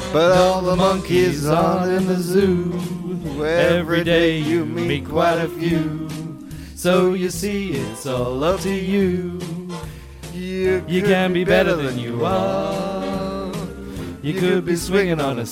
But all the monkeys are in the zoo. Every day you meet quite a few. So you see, it's all up to you. You can be better than you are. You could be swinging on a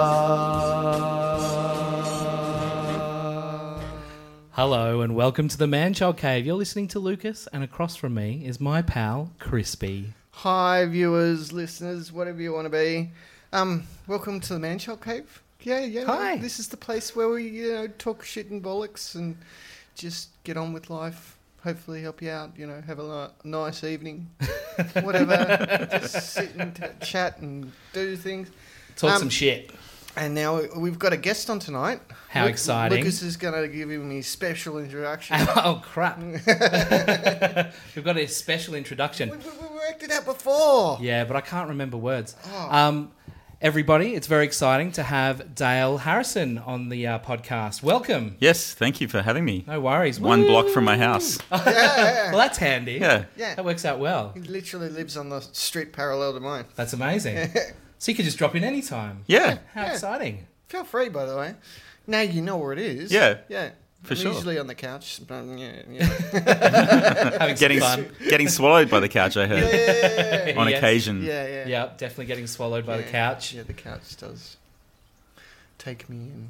star. Hello and welcome to the Man-Child Cave. You're listening to Lucas, and across from me is my pal, Crispy. Hi, viewers, listeners, whatever you want to be. Welcome to the Man-Child Cave. Yeah. Hi. This is the place where we, talk shit and bollocks and just get on with life. Hopefully help you out, have a nice evening. Whatever. Just sit and chat and do things. Talk some shit. And now we've got a guest on tonight. How exciting. Lucas is going to give him his special introduction. Oh, crap. We've got a special introduction. We worked it out before. Yeah, but I can't remember words. Oh. Everybody, it's very exciting to have Dale Harrison on the podcast. Welcome. Yes, thank you for having me. No worries. One block from my house. Yeah. Well, that's handy. Yeah. That works out well. He literally lives on the street parallel to mine. That's amazing. So you could just drop in any time. Yeah, How exciting. Feel free, by the way. Now you know where it is. Yeah. Yeah. For I'm sure. Usually on the couch. Having getting some fun. getting swallowed by the couch, I heard, on Yes. occasion. Yeah. Yeah, definitely getting swallowed by the couch. Yeah, the couch does take me in.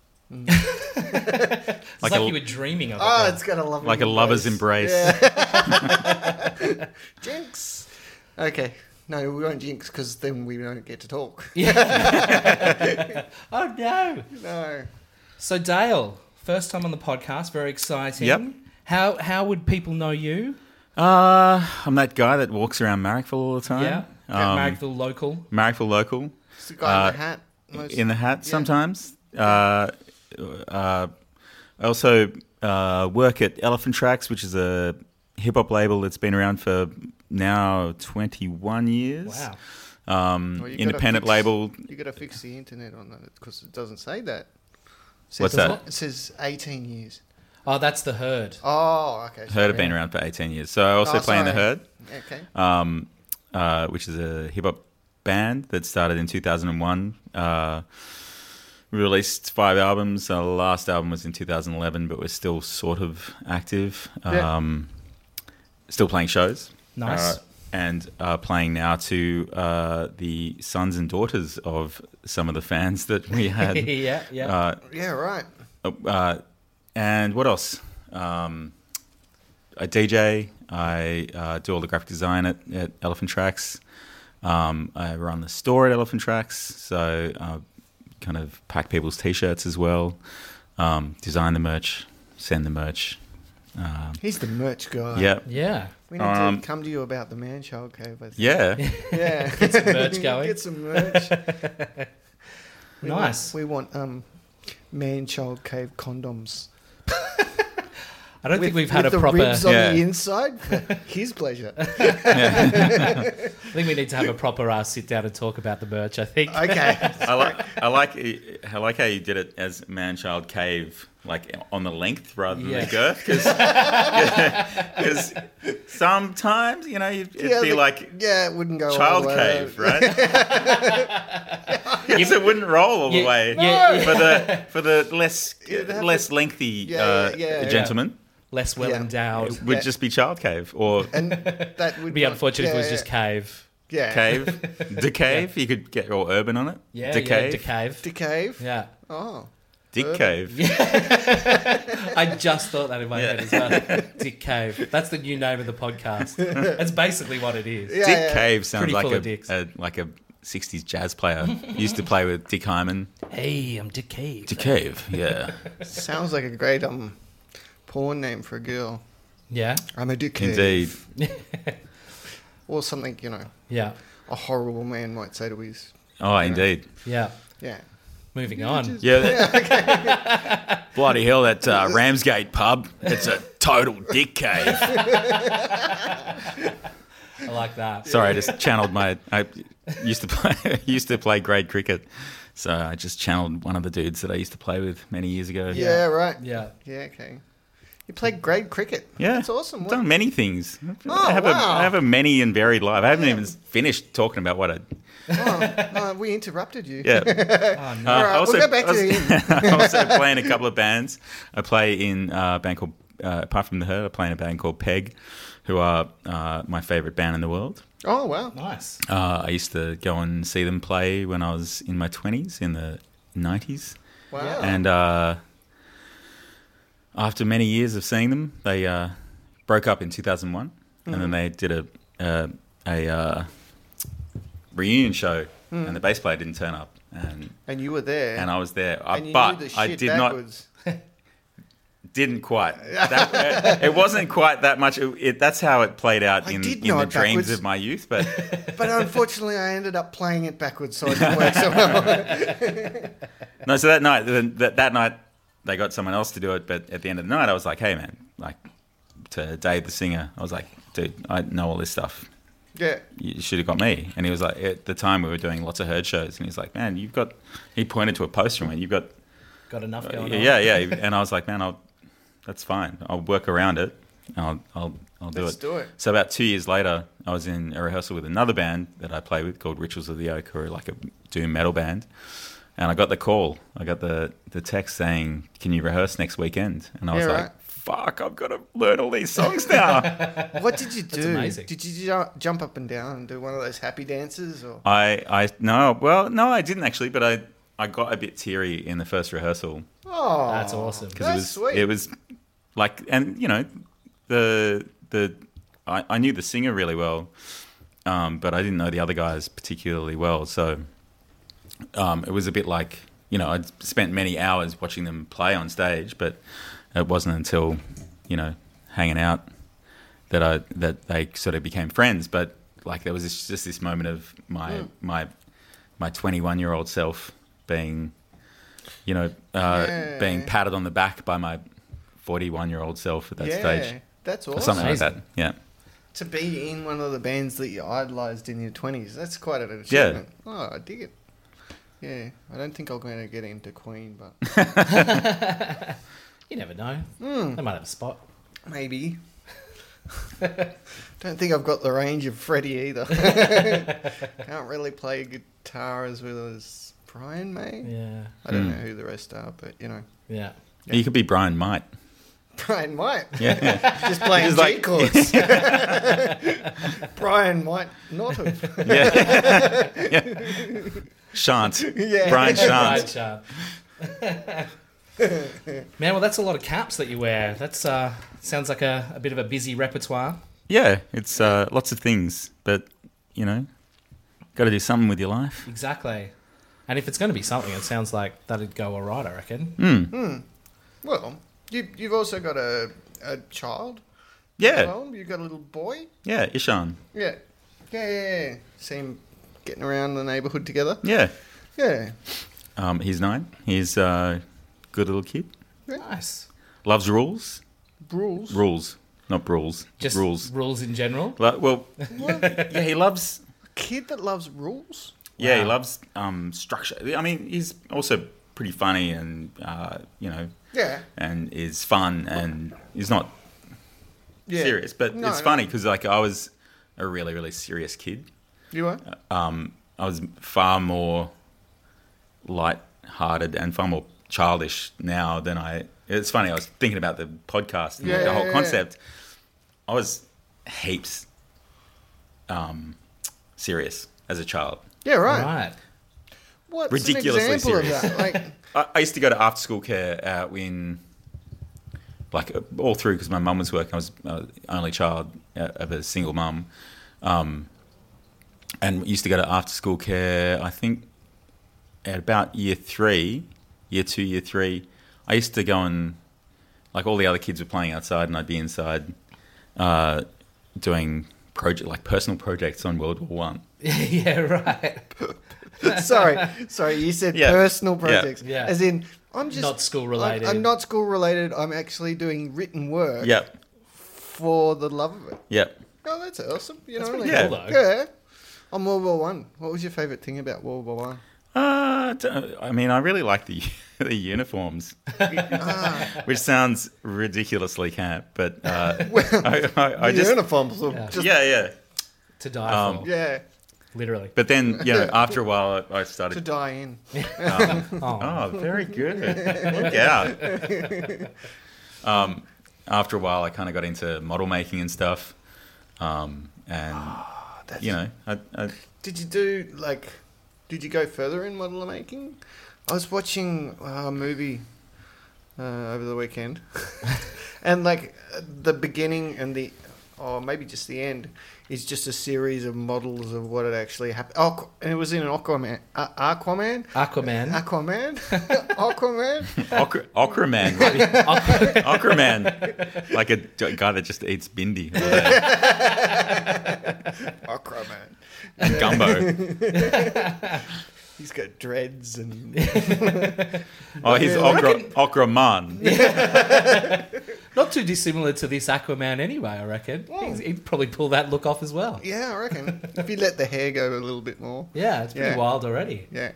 It's like you were dreaming of it. Oh, then. it's got a lovely Like a lover's embrace. Yeah. Jinx. Okay. No, we won't jinx because then we don't get to talk. Oh, no. No. So, Dale, first time on the podcast, very exciting. Yep. How would people know you? I'm that guy that walks around Marrickville all the time. Yeah. Marrickville local. Marrickville local. It's the guy in the hat. In the hat Yeah. sometimes. I also work at Elephant Tracks, which is a hip-hop label that's been around for now 21 years. Wow. Well, you Independent gotta label. You got to fix the internet on that because it doesn't say that. What's that? It says 18 years. Oh, that's the Herd. Oh, okay. Herd have been around for 18 years. So I also play in the sorry. Herd. Okay. Which is a hip-hop band that started in 2001. We released 5 albums. Our last album was in 2011, but we're still sort of active. Still playing shows. Nice. And playing now to the sons and daughters of some of the fans that we had. Yeah. Yeah, right. And what else? I DJ. I do all the graphic design at Elephant Tracks. I run the store at Elephant Tracks, so kind of pack people's T-shirts as well. Design the merch, send the merch. He's the merch guy. Yeah. Yeah. We need to come to you about the Man-Child Cave. I think. Yeah. Yeah. Get some merch going. Get some merch. Nice. We want Man-Child Cave condoms. I don't think we've had with a proper... the ribs on Yeah. the inside for his pleasure. I think we need to have a proper sit down and talk about the merch, I think. Okay. I like how you did it as Man-Child Cave, like on the length rather than Yeah. the girth, because sometimes it'd be like it wouldn't go all child the way. cave, right? Yes, it wouldn't roll all the way. Yeah. For the less have less lengthy Yeah. gentleman, Less well endowed. it would just be child cave or And that would It'd be unfortunate if it was just cave. cave, de cave. You could get all urban on it. Yeah, de cave, de cave. The cave. Yeah. Oh. dick cave. I just thought that in my head as well. Dick Cave. That's the new name of the podcast. That's basically what it is. Yeah, Dick yeah. Cave sounds Pretty like full of dicks. a 60s jazz player. Used to play with Dick Hyman. Hey, I'm Dick Cave. Dick Cave, yeah. Sounds like a great porn name for a girl. Yeah. I'm a dick cave. Indeed. Or something, Yeah. a horrible man might say to his... Oh, indeed. Yeah. Yeah. Moving on. Yeah. Bloody hell, that Ramsgate pub. It's a total dick cave. I like that. Sorry, I just channeled I used to play grade cricket. So I just channeled one of the dudes that I used to play with many years ago. Yeah, right. Yeah. Yeah, okay. You played grade cricket. Yeah, That's awesome. I've done many things. Oh, I have a many and varied life. I haven't Yeah. even finished talking about what I. We interrupted you. Yeah. Oh, no. All right, we'll go back to I also play in a couple of bands. I play in a band called, apart from The Herd, I play in a band called Peg, who are my favourite band in the world. Oh, wow. Nice. I used to go and see them play when I was in my 20s, in the 90s. Wow. Yeah. And after many years of seeing them, they broke up in 2001. And then they did a reunion show, and the bass player didn't turn up. And you were there. And I was there. and you But knew the I shit did backwards. didn't quite. It wasn't quite that much. That's how it played out I in did the know it dreams backwards. of my youth. But But unfortunately, I ended up playing it backwards, so it didn't work so well. no, so that night they got someone else to do it. But at the end of the night, I was like, hey man, like to Dave the singer, I was like, dude, I know all this stuff. Yeah. You should have got me. And he was like, at the time we were doing lots of Herd shows, and he's like, man, he pointed to a poster and went, you've got Got enough going on. yeah. And I was like, man, that's fine. I'll work around it. And I'll do Let's it. do it. So about 2 years later, I was in a rehearsal with another band that I play with called Rituals of the Oak, who are like a doom metal band. And I got the call. I got the text saying, can you rehearse next weekend? And I was Yeah, like, right. fuck, I've got to learn all these songs now. What did you do? amazing. Did you jump up and down and do one of those happy dances? Or No, I didn't actually, but I got a bit teary in the first rehearsal. Oh, That's awesome. That's sweet. It was like, and you know, I knew the singer really well, but I didn't know the other guys particularly well. So it was a bit like, you know, I'd spent many hours watching them play on stage, but it wasn't until, you know, hanging out that they sort of became friends. But like there was just this moment of my 21-year-old self being, you know, being patted on the back by my 41-year-old self at that stage. That's Or awesome. something like that. Yeah. To be in one of the bands that you idolised in your 20s, that's quite an achievement. Yeah. Oh, I dig it. Yeah, I don't think I'm going to get into Queen, but You never know. They might have a spot. maybe. Don't think I've got the range of Freddie either. Can't really play guitar as well as Brian May. Yeah. I don't know who the rest are, but you know, Yeah. You could be Brian Might. Brian might Yeah. just playing Just G like- chords. Brian might not have. Yeah. Shan't. Yeah. Brian Right, Shan't. Sharp. Man, well, that's a lot of caps that you wear. That's sounds like a bit of a busy repertoire. Yeah, it's lots of things, but, you know, got to do something with your life. Exactly. And if it's going to be something, it sounds like that'd go all right, I reckon. Well, you've also got a child. Yeah. Well, you've got a little boy. Yeah, Ishan. Yeah. Yeah. See him getting around the neighbourhood together. Yeah. Yeah. He's 9. He's a good little kid. Nice. Loves rules. Rules. Rules, not brawls. Just rules. in general. Well, yeah, he loves... Kid that loves rules. Yeah, he Wow. loves structure. I mean, he's also pretty funny and, you know, Yeah. and is fun, and he's not Yeah. serious. But No, it's no. funny because, like, I was a really, really serious kid. You are? I was far more light-hearted and far more childish now than I... It's funny, I was thinking about the podcast and the whole Yeah. concept. I was heaps serious as a child. Yeah, right. Right. What's Ridiculously an example serious. of that? Like, I used to go to after-school care in... Like, all through, because my mum was working. I was the only child of a single mum. And used to go to after-school care, I think, at about year 3, year 2, year 3. I used to go and... Like, all the other kids were playing outside, and I'd be inside doing personal projects on World War One. Yeah, right. sorry, you said Yeah. personal Yeah. projects. Yeah. As in, I'm just... Not school related. I'm not school related. I'm actually doing written work Yep, for the love of it. yep. Oh, that's awesome. You That's know, pretty like, cool, though. Yeah. On World War One, what was your favourite thing about World War One? I mean, I really like the the uniforms, which sounds ridiculously camp, but I just uniforms are just yeah. To die for. yeah Literally. But then, after a while, I to started. die in. Oh, very good. Look out. After a while, I kind of got into model making and stuff, and you know, I Did you do Did you go further in model making? I was watching a movie over the weekend, and the beginning and maybe just the end is just a series of models of what had actually happened. Oh, and it was in an Aquaman. Aquaman. Aquaman, Aquaman, like a guy that just eats bindi all day. Aquaman. Gumbo. He's got dreads and He's Aquaman. Not too dissimilar to this Aquaman anyway, I reckon. He'd probably pull that look off as well. yeah, I reckon if you let the hair go a little bit more. Yeah, it's pretty wild already. Yeah.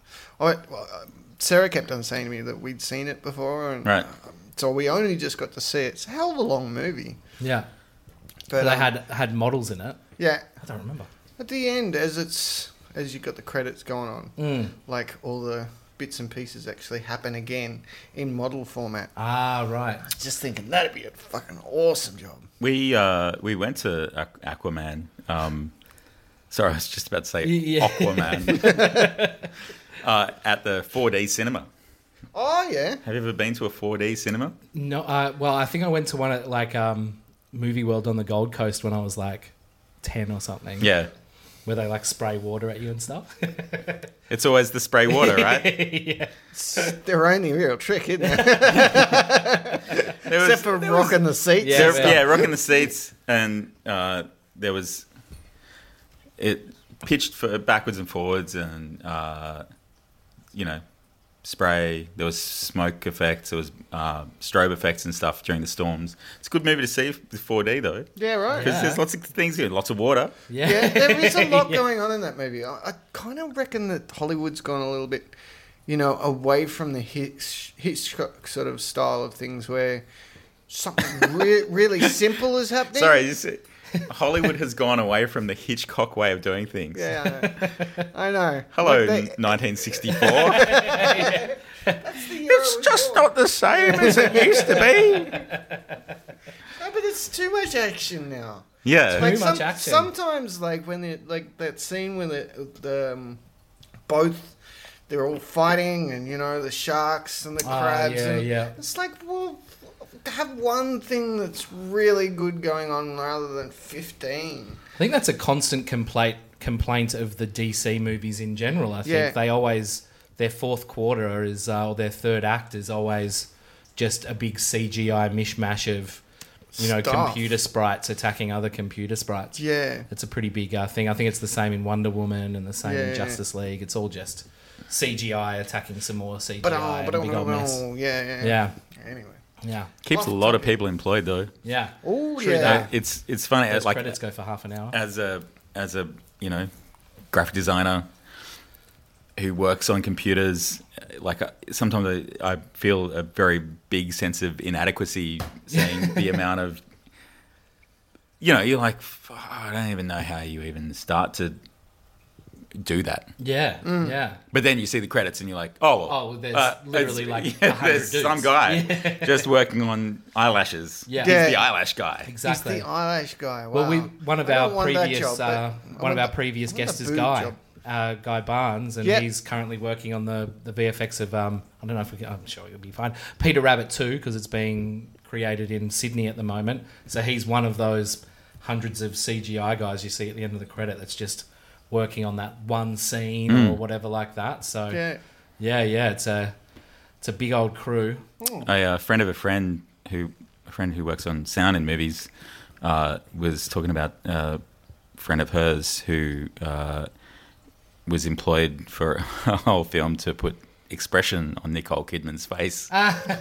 Sarah kept on saying to me that we'd seen it before, and Right. so we only just got to see it. It's a hell of a long movie. Yeah. But They had models in it. yeah, I don't remember. at the end, as you got the credits going on, like all the bits and pieces actually happen again in model format. Ah, right. I was just thinking that'd be a fucking awesome job. We went to Aquaman. Sorry, I was just about to say Yeah. Aquaman. At the 4D cinema. Oh yeah, Have you ever been to a 4D cinema? No, well, I think I went to one at Movie World on the Gold Coast when I was 10 or something. Yeah. Where they spray water at you and stuff. It's always the spray water, right? Yeah. their only real trick, isn't it? Except for rocking the seats. Yeah. Rocking the seats, and there was it pitched for backwards and forwards, and spray. There was smoke effects. There was strobe effects and stuff during the storms. It's a good movie to see with 4D though, Yeah, right. because there's lots of things here, lots of water. Yeah, there is a lot going on in that movie. I kind of reckon that Hollywood's gone a little bit, away from the Hitchcock sort of style of things where something really simple is happening. Sorry, Hollywood has gone away from the Hitchcock way of doing things. Yeah, I know. Hello, Like 1964. that's the year It's it was just born. not the same as it used to be. No, but it's too much action now. Yeah. Too much action. Sometimes, when that scene when they're all fighting, and the sharks and the crabs. yeah. It's have one thing that's really good going on rather than 15. I think that's a constant complaint of the DC movies in general. I think Yeah. they always, their fourth quarter is, or their third act is always just a big CGI mishmash of, Stuff. computer sprites attacking other computer sprites. Yeah. It's a pretty big thing. I think it's the same in Wonder Woman and the same Yeah, in yeah. Justice League. It's all just CGI attacking some more CGI But and a big old mess. yeah. Yeah, Anyway. yeah, Keeps a lot of people employed though. yeah. Oh True yeah. that. It's funny. Those Like credits go for half an hour. as a graphic designer who works on computers, sometimes I feel a very big sense of inadequacy seeing the amount of you're like, I don't even know how you even start to do that. Yeah, yeah. But then you see the credits and you're like, oh, there's literally it's- 100 there's dudes. some guy just working on eyelashes. Yeah. He's Yeah. the eyelash guy. Exactly. He's the eyelash guy. Wow. Well, one of I our don't want that previous job, but I one of our want previous the guests is boob Guy, job. Guy Barnes, and Yeah. he's currently working on the VFX of I don't know if I'm sure it'll be fine. Peter Rabbit 2, because it's being created in Sydney at the moment. So he's one of those hundreds of CGI guys you see at the end of the credit that's just working on that one scene or whatever like that. So yeah, it's a big old crew. A friend of a friend who works on sound in movies was talking about a friend of hers who was employed for a whole film to put expression on Nicole Kidman's face.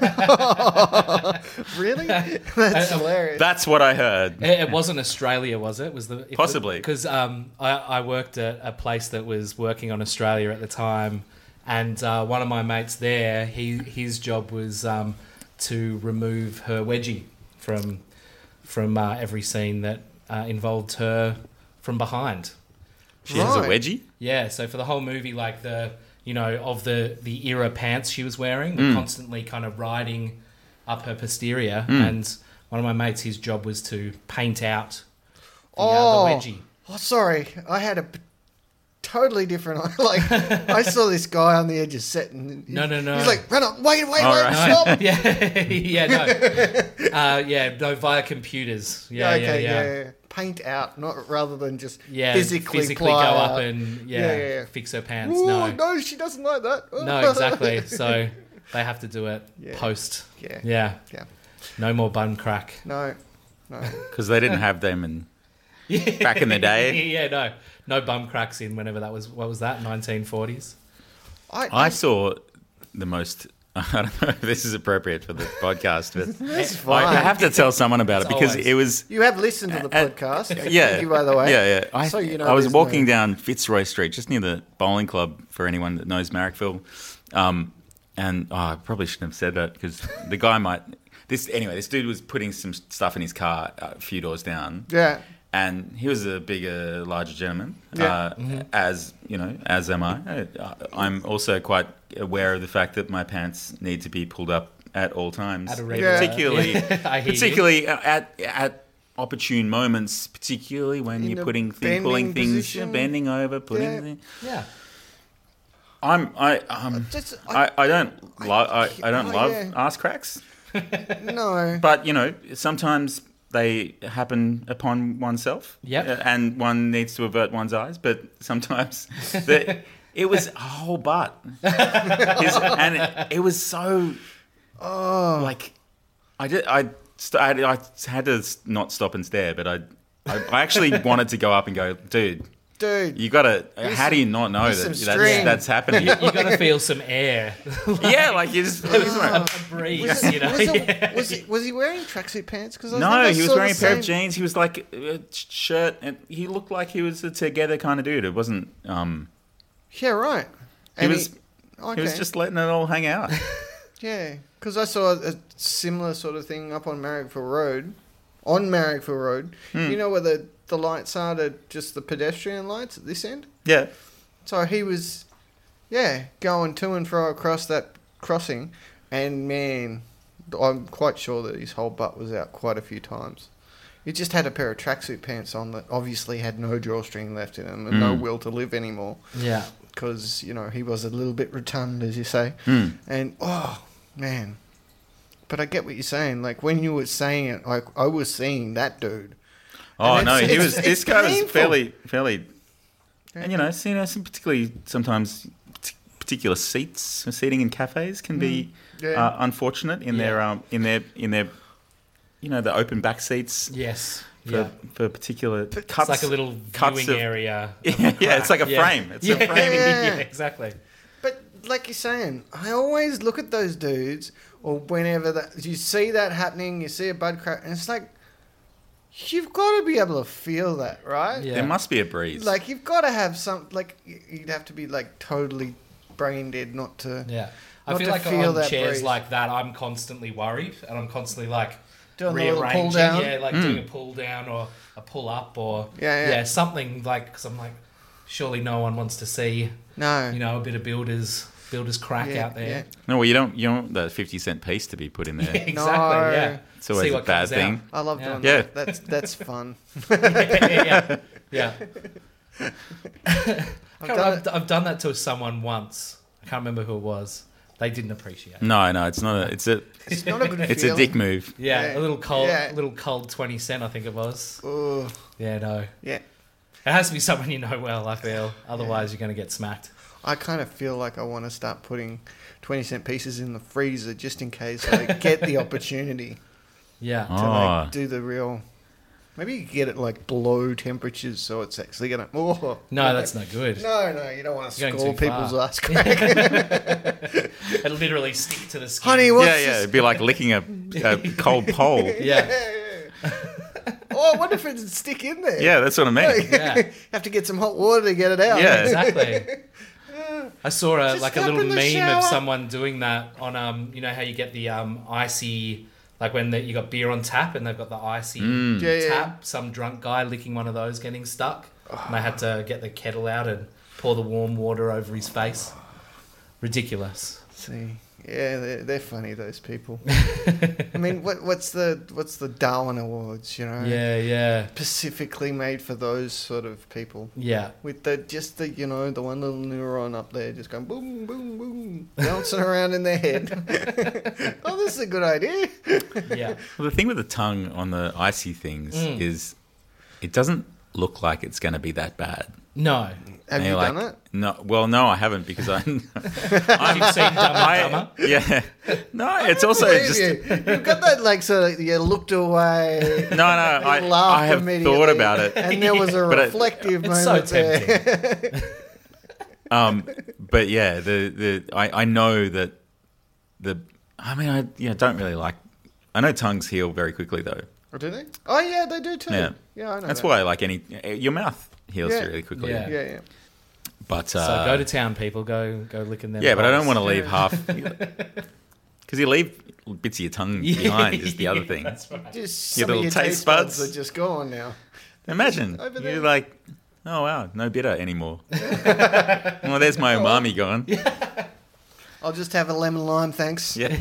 Really? That's hilarious. That's what I heard. It wasn't Australia, was it? Possibly. Because I worked at a place that was working on Australia at the time, And one of my mates there, his job was to remove her wedgie from every scene that involved her from behind. She has a Right. wedgie? Yeah, so for the whole movie, like of the era pants she was wearing, were constantly kind of riding up her posterior. And one of my mates, his job was to paint out the wedgie. Oh, sorry. I had a totally different. Like, I saw this guy on the edge of set, and No. He's like, "Run up! Wait! right. Stop!" No, via computers. Yeah. Paint out, not rather than just physically go ply up out. and fix her pants. Ooh, No, no, she doesn't like that. no, exactly. So they have to do it Yeah. post. Yeah. Yeah, Yeah. no more bum crack. No. Because they didn't have them back in the day. No bum cracks in whenever that was. What was that? 1940s. I saw the most... I don't know if this is appropriate for the podcast, but That's fine. I have to tell someone about It's it because always. it was... You have listened to the podcast. Yeah. Thank you, by the way. Yeah. So you know I was there's walking no- down Fitzroy Street, just near the bowling club, for anyone that knows Marrickville. And I probably shouldn't have said that because the guy might... This dude was putting some stuff in his car a few doors down. Yeah. And he was a bigger, larger gentleman, Yeah. as am I. I'm also quite aware of the fact that my pants need to be pulled up at all times, At a regular, particularly, I hear you. particularly at opportune moments, particularly when In you're a pulling bending things, position. bending over, putting. Yeah. Things. Yeah. I don't love yeah. ass cracks, No. but sometimes they happen upon oneself. Yep. And one needs to avert one's eyes, but sometimes it was a whole butt. And it was so like I had to not stop and stare, but I actually wanted to go up and go, dude, you gotta. How do you not know here's that some string. that's happening? You got to feel some air. Yeah, like you just. A breeze, you know. Was he wearing tracksuit pants? Because No, he was wearing a pair of jeans. He was like a shirt, and he looked like he was a together kind of dude. It wasn't. Yeah, right. He And was. He was just letting it all hang out. Yeah, because I saw a similar sort of thing up on Marrickville Road. On Marrickville Road, you know where the lights are, just the pedestrian lights at this end. Yeah. So he was, going to and fro across that crossing, and man, I'm quite sure that his whole butt was out quite a few times. He just had a pair of tracksuit pants on that obviously had no drawstring left in them and no will to live anymore. Yeah. Because, he was a little bit rotund, as you say. And, oh, man. But I get what you're saying. Like, when you were saying it, I was seeing that dude. Oh And no, it's this guy was painful. fairly, and some particularly sometimes particular seating in cafes can be unfortunate in their the open back seats. Yes. For particular cuts. It's like a little viewing area. Yeah, it's like a frame. It's a frame. Yeah, exactly. But like you're saying, I always look at those dudes, or whenever you see that happening, you see a bud crack, and it's like, you've got to be able to feel that, right? Yeah. There must be a breeze. Like, you've got to have some, like, you'd have to be, like, totally brain dead not to... Yeah. I Not feel to like feel on that chairs breeze. like that, I'm constantly worried, and I'm constantly like Doing the little rearranging, pull down? yeah, like doing a pull down or a pull up or Yeah. something like. Because I'm like, surely no one wants to see No. a bit of builders crack out there. No, well, you don't want the 50-cent piece to be put in there. Exactly. No. Yeah. It's always See a what bad comes thing. I love Yeah. doing Yeah. that. That's fun. Yeah. I've done that to someone once. I can't remember who it was. They didn't appreciate it. No, it's not a. It's a. It's not a good It's feeling. a dick move. Yeah, Yeah. a Yeah. little cold 20 cent, I think it was. Oh, Yeah, no. yeah. It has to be someone you know well, I feel. Otherwise, you're going to get smacked. I kind of feel like I want to start putting 20-cent pieces in the freezer just in case I get the opportunity Yeah. to Oh. like do the real. Maybe you could get it like below temperatures, so it's actually gonna. Oh, No, that's not good. No, you don't want to You're going score too people's far. ass crack. It'll literally stick to the skin. Honey, what's Yeah, this? it'd be like licking a cold pole. Yeah. Oh, I wonder if it'd stick in there. Yeah, that's what I mean. Yeah. Have to get some hot water to get it out. Yeah. Exactly. I saw Just like a step little in the meme shower. of someone doing that on you know how you get the icy, like when you got beer on tap and they've got the icy tap. Some drunk guy licking one of those, getting stuck, and they had to get the kettle out and pour the warm water over his face. Ridiculous. See, yeah, they're funny, those people. I mean, what's the Darwin Awards? You know, Yeah. specifically made for those sort of people. Yeah. With the the one little neuron up there just going boom, boom, boom, bouncing around in their head. Oh, this is a good idea. Yeah. Well, the thing with the tongue on the icy things is it doesn't look like it's going to be that bad. No. Have you done it? No, well, no, I haven't because You've seen Dumb and Dumber? Yeah, no, it's also Believe just you've got that like sort of you looked away. no. I laughed have immediately, thought about it, and there was a But reflective It's moment so there. tempting. but yeah, I know that I don't really like. I know tongues heal very quickly though. Oh, do they? Oh yeah, they do too. Yeah, I know. That's that. why like your mouth heals Yeah. really quickly. Yeah. Yeah. But So go to town, people. Go licking them. yeah, but I don't balls. want to leave half because you leave bits of your tongue behind. Is the other thing. That's right. Just Your some of little your taste taste buds buds. are just gone now. Imagine Over there. you're like, oh wow, no bitter anymore. Well, there's my umami gone. I'll just have a lemon lime, thanks. Yeah.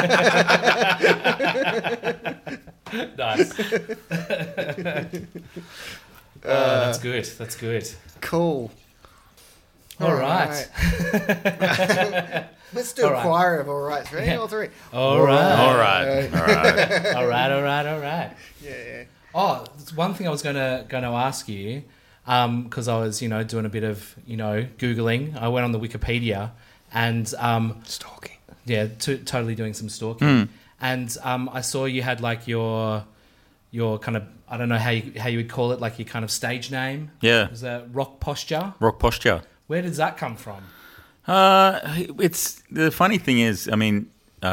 Nice. That's good. That's good. Cool. All right. Let's do All a right. choir of all right. Three Yeah. or three. All right. All right. All right. Yeah. Oh, it's one thing I was gonna ask you, because I was doing a bit of googling. I went on the Wikipedia and Stalking. yeah, totally doing some stalking, and I saw you had like your kind of, I don't know how you would call it, like your kind of stage name. Yeah. Was that Rock Posture? Rock posture. Where does that come from? It's the funny thing is, I mean,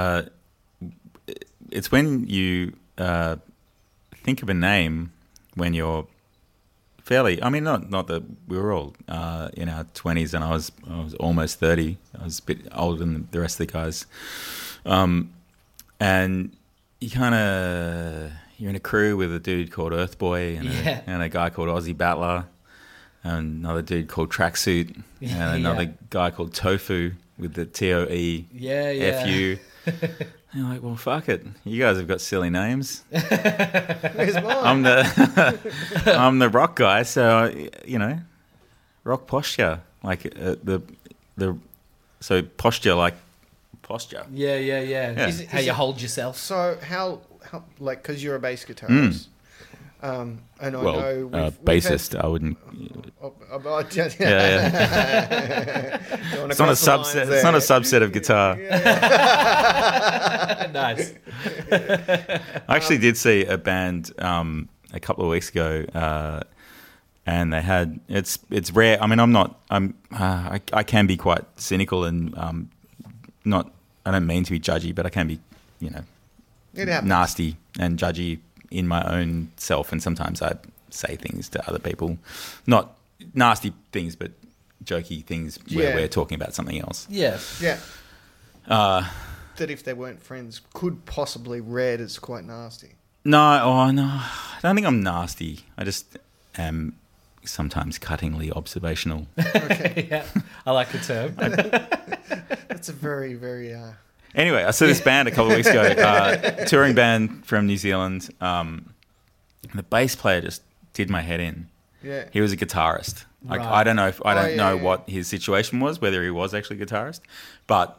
it's when you think of a name when you're fairly. I mean, not that we were all in our 20s, and I was almost 30. I was a bit older than the rest of the guys, and you kind of. You're in a crew with a dude called Earthboy and a guy called Aussie Battler and another dude called Tracksuit and another guy called Tofu with the TOE FU. And you're like, well, fuck it. You guys have got silly names. Where's mine? I'm the rock guy, so rock posture, like so posture like posture. Yeah. Is it- How is you it- hold yourself. So how like because you're a bass guitarist, and I know Bassist. I wouldn't. Yeah. It's not a subset. It's not a subset of guitar. Nice. I actually did see a band a couple of weeks ago, and they had it's rare. I mean, I can be quite cynical and not. I don't mean to be judgy, but I can be, It happens. nasty and judgy in my own self, and sometimes I say things to other people, not nasty things, but jokey things where Yeah. we're talking about something else. Yeah. Yeah. That if they weren't friends could possibly read as quite nasty. No, I don't think I'm nasty. I just am sometimes cuttingly observational. Okay. Yeah. I like the term. That's a very, very Anyway, I saw this band a couple of weeks ago, touring band from New Zealand. The bass player just did my head in. yeah. He was a guitarist. Like Right. I don't know Yeah. what his situation was, whether he was actually a guitarist, but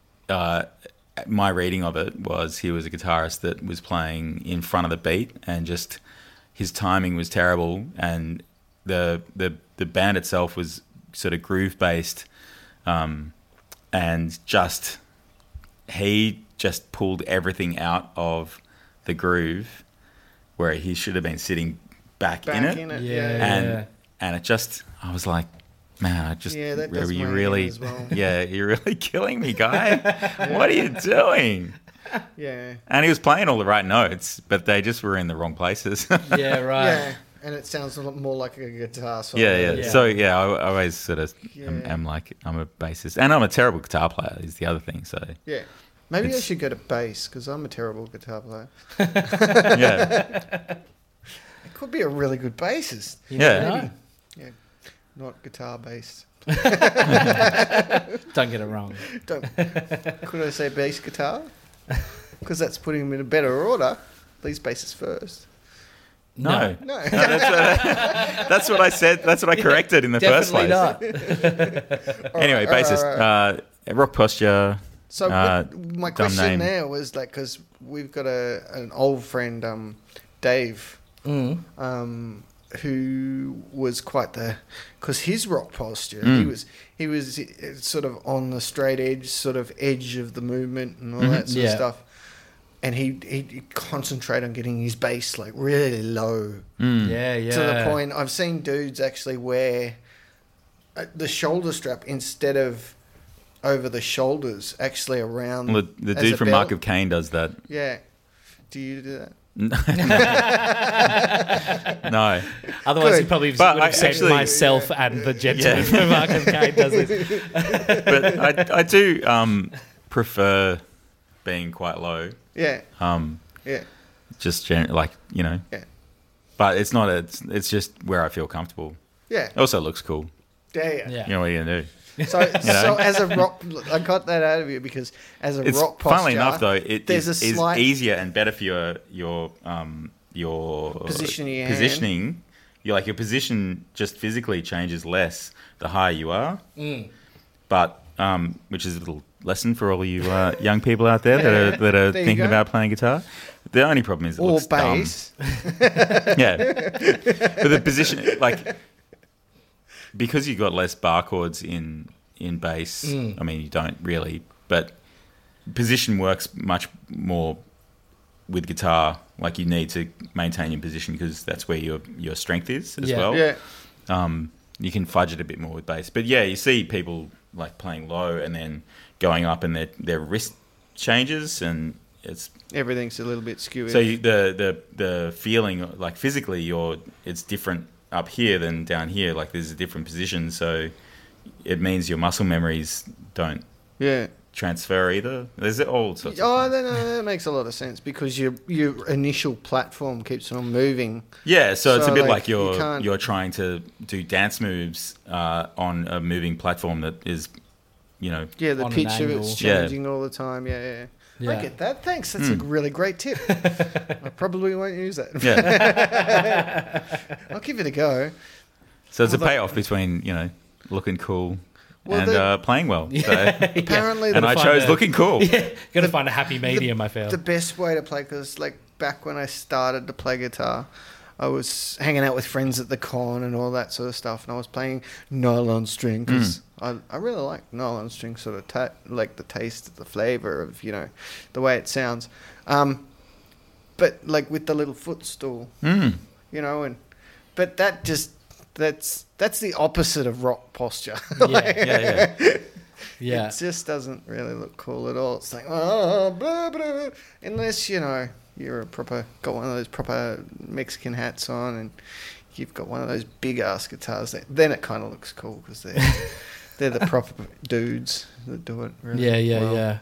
my reading of it was he was a guitarist that was playing in front of the beat, and just his timing was terrible, and the band itself was sort of groove based, and he just pulled everything out of the groove where he should have been sitting back in it. Yeah. And it just, I was like, man, that does you my really, head as well. yeah, you're really killing me, guy. What are you doing? Yeah. And he was playing all the right notes, but they just were in the wrong places. Yeah, right. Yeah. And it sounds a lot more like a guitar song. Yeah. So I always sort of Yeah. am like I'm a bassist, and I'm a terrible guitar player. Is the other thing. So Yeah. Maybe I It's- should go to bass because I'm a terrible guitar player. yeah, I could be a really good bassist. You Yeah. never know. Yeah. Not guitar based. Don't get it wrong. Could I say bass guitar? Because that's putting them in a better order. These basses first. no, No. that's what I said. That's what I corrected in the first Definitely place. not. Anyway, All right, bassist, rock posture. So my dumb question name. there was like, because we've got an old friend, Dave, who was quite because his rock posture, he was sort of on the straight edge, sort of edge of the movement and all that sort of stuff. And he concentrate on getting his bass like really low Yeah. to the point. I've seen dudes actually wear the shoulder strap instead of over the shoulders, actually around. Well, the as dude a from belt. Mark of Cain does that. Yeah. Do you do that? No. Otherwise, Good. he probably would But have I said actually- myself and the gentleman from Mark and Kane does this. But I do prefer being quite low. Yeah. Yeah. Just like Yeah. But it's not. It's just where I feel comfortable. Yeah. It also looks cool. Yeah. Yeah. You know what are you gonna do? So as a rock, I got that out of you because as a It's rock posture, funnily enough though, it there's is a slight easier and better for your Position of your positioning. Your position just physically changes less the higher you are. But which is a little lesson for all you young people out there that are There you thinking go. about playing guitar. The only problem is it or looks dumb. bass. Yeah, but the position, like, because you've got less bar chords in bass. I mean, you don't really, but position works much more with guitar. Like, you need to maintain your position because that's where your strength is as Yeah. well. Yeah. You can fudge it a bit more with bass, but yeah, you see people like playing low and then going up, and their wrist changes, and it's Everything's a little bit skewy. so the feeling, like, physically it's different up here than down here. Like, there's a different position, so it means your muscle memories don't yeah. transfer either. There's all sorts of Oh, that makes a lot of sense because your initial platform keeps on moving. yeah, so it's a So, bit like, like you can't- you're trying to do dance moves on a moving platform that is, Yeah, the On an pitch of angle. it's Yeah. changing all the time. Yeah. Yeah. I get that. Thanks. That's a really great tip. I probably won't use that. yeah. I'll give it a go. So it's a payoff between looking cool Well, and the- playing well. So, Apparently, and I find chose a- looking cool. Got to find a happy medium, I feel. the best way to play, because like back when I started to play guitar, I was hanging out with friends at the con and all that sort of stuff, and I was playing nylon string because I really like nylon string, sort of like the taste, the flavor of the way it sounds. But like with the little footstool, but that's the opposite of rock posture. Yeah. Yeah. It just doesn't really look cool at all. It's like, oh, blah, blah, unless, you're got one of those proper Mexican hats on and you've got one of those big ass guitars, then it kind of looks cool because they're the proper dudes that do it really well.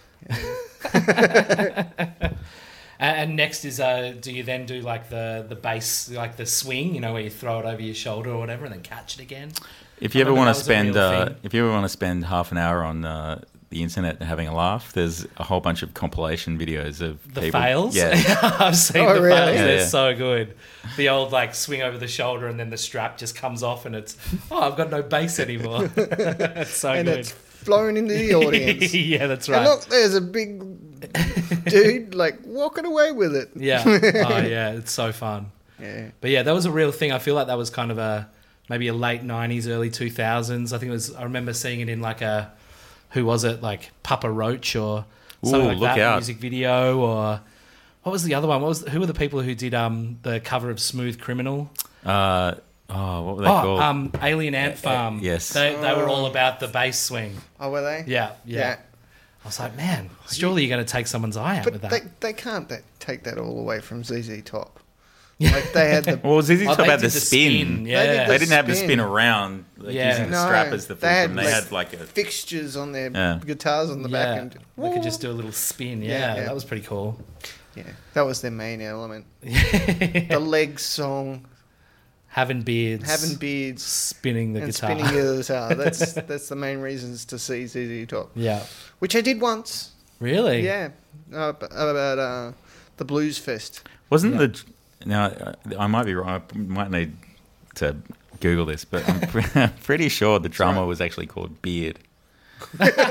Yeah. And next is, do you then do like the bass, like the swing, where you throw it over your shoulder or whatever and then catch it again? If you ever remember want to that was a real thing. spend half an hour on the internet and having a laugh, there's a whole bunch of compilation videos of The people. fails? Yeah, I've seen Oh, the really? fails. Yeah, They're yeah. so good. The old like swing over the shoulder and then the strap just comes off and it's, I've got no bass anymore. It's so And good. it's flown into the audience. Yeah, that's And right. look, there's a big dude like walking away with it. Yeah. Oh, yeah. It's so fun. Yeah. But yeah, that was a real thing. I feel like that was kind of maybe a late 90s, early 2000s. I think I remember seeing it in like who was it? Like Papa Roach or something Ooh, like look that. out. Music video or what was the other one? Who were the people who did the cover of Smooth Criminal? what were they called? Alien Ant Farm. yes. They were all about the bass swing. Oh, were they? Yeah. I was like, man, surely you're going to take someo's eye out with But that. they can't take that all away from ZZ Top. Like they had the Well, was easy to Oh, talk they about the did spin. Yeah. They didn't have the spin. spin around, like, Yeah. using the No, strap as the they had, fulcrum. They like, had like a... fixtures on their Yeah. guitars on the back Yeah. end. We could just do a little spin. Yeah, Yeah, yeah. that was pretty cool. Yeah, that was their main element. The legs song, Having beards. having beards, Spinning the and guitar. spinning the guitar. That's the main reasons to see ZZ Top, Yeah. which I did once. Really? Yeah, about the Blues Fest. Wasn't Yeah. the... Now, I might be wrong. I might need to Google this, but I'm pretty sure the drummer was actually called Beard. No, I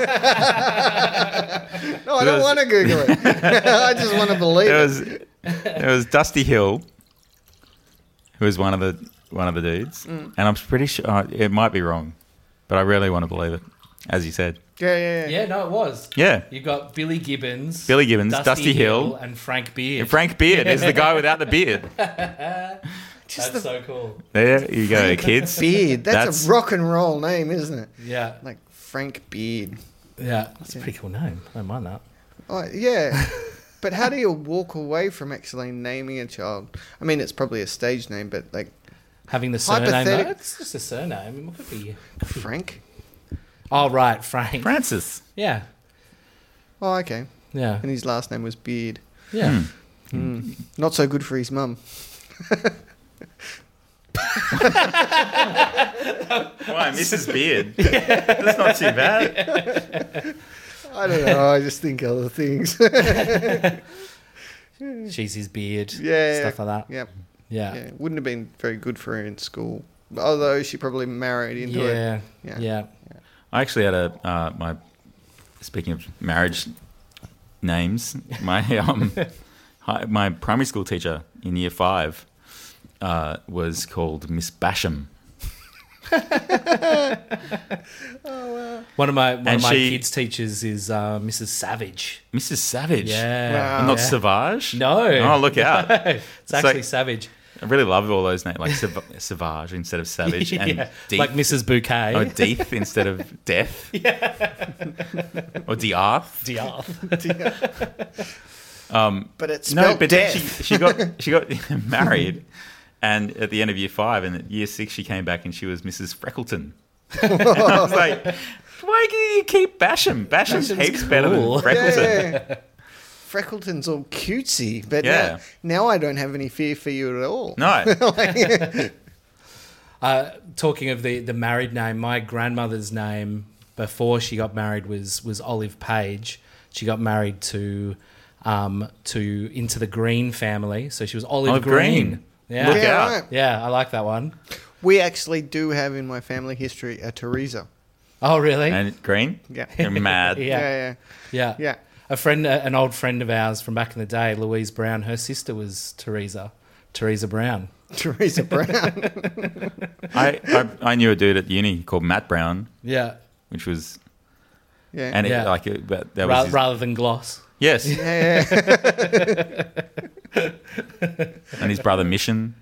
don't was- want to Google it. I just want to believe it. It was Dusty Hill, who was one of the dudes, Mm. and I'm pretty sure it might be wrong, but I really want to believe it, as you said. Yeah. Yeah, no, it was. Yeah, You got Billy Gibbons, Dusty Hill, and Frank Beard. and Frank Beard is the guy without the beard. That's so cool. There you go, kids. Beard. That's a rock and roll name, isn't it? Yeah, Like Frank Beard. yeah. That's a pretty cool name. I don't mind that. Oh, yeah. But how do you walk away from actually naming a child? I mean, it's probably a stage name, but like Having the surname, Hypothetic- though, it's just a surname. What could be? Frank. Oh, right, Frank. Francis. Yeah, Oh, okay. yeah, And his last name was Beard. yeah. Not so good for his mum. Why, Mrs. Beard? That's not too bad. I don't know. I just think other things. She's his beard. Yeah. Stuff like that. Yep. Yeah. Yeah. Wouldn't have been very good for her in school. Although she probably married into it. Yeah. Yeah. Yeah. I actually had my speaking of marriage names, my primary school teacher in year 5 was called Miss Basham. One of my she- kids' teachers is Mrs. Savage. Mrs. Savage. Yeah. Wow. And not yeah. Savage. No. Oh, look out! It's actually Savage. I really love all those names, like Savage instead of Savage, and Yeah. Deep, Like Mrs. Bouquet. or Death instead of Death, or Diarth. Diarth. But it's No, spelled but then death. she got married, and at the end of year 5, and at year 6, she came back and she was Mrs. Freckleton. And I was like, why do you keep Basham? Basham's heaps better than cool. Freckleton. Yeah. Freckleton's all cutesy, but Yeah. now I don't have any fear for you at all. No, Talking of the married name, my grandmother's name before she got married was Olive Page. She got married to into the Green family, so she was Olive Olive Green. Yeah, Look Yeah, out. right. yeah, I like that one. We actually do have in my family history a Teresa. Oh, really? and Green, Yeah. you're mad. Yeah. Yeah. yeah, Yeah. an old friend of ours from back in the day, Louise Brown. Her sister was Teresa Brown. Teresa Brown. I knew a dude at uni called Matt Brown, Yeah, which was Yeah. and Yeah. that was his, rather than Gloss. yes, yeah. and his brother Mission.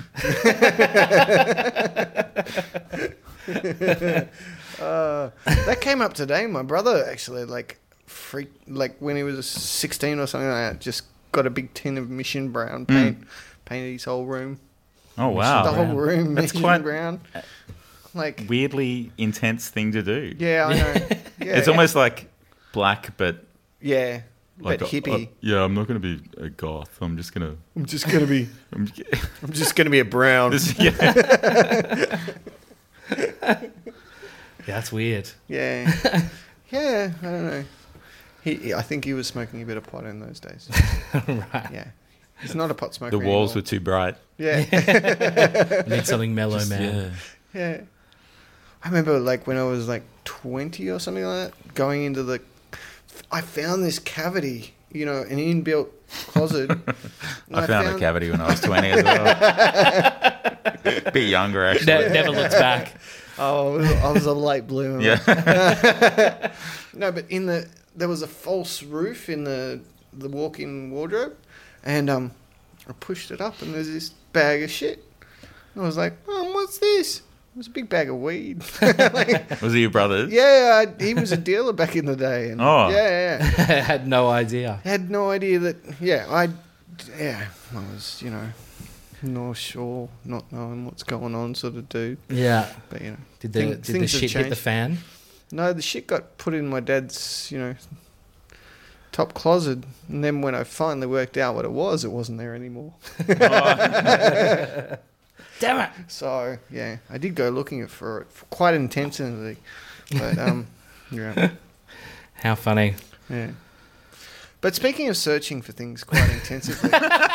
That came up today. My brother actually like when he was 16 or something like that, just got a big tin of Mission Brown paint, painted his whole room. Oh wow, The whole room That's Mission quite- Brown. Like, weirdly intense thing to do. yeah, I know. Yeah, It's almost like black, but yeah, like but hippie. yeah, I'm not going to be a goth. I'm just going I'm just gonna be. to. I'm just gonna be a brown. Yeah. Yeah, that's weird. Yeah, yeah. I don't know. I think he was smoking a bit of pot in those days. Right. Yeah, he's not a pot smoker. The walls were anymore. too bright. Yeah, Need something mellow, man. yeah. I remember like when I was like 20 or something like that, going into the. I found this cavity, you know, an inbuilt closet. And I found a cavity when I was 20 as well. Bit younger, actually. Never looks back. Oh, I was a late bloomer. Yeah. No, but there was a false roof in the walk-in wardrobe, and I pushed it up, and there's this bag of shit. And I was like, what's this? It was a big bag of weed. Was it your brother's? Yeah, he was a dealer back in the day. And Oh. yeah. Had no idea. Had no idea that. Yeah, I was, you know. nor sure, not knowing what's going on, sort of dude. Yeah. But Did things the have shit hit the changed. fan? No, the shit got put in my dad's, top closet, and then when I finally worked out what it wasn't there anymore. Damn it! So yeah, I did go looking for it quite intensively, but yeah, How funny. yeah. But speaking of searching for things quite intensively,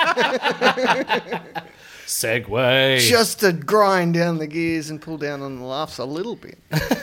Segway. just to grind down the gears and pull down on the laughs a little bit,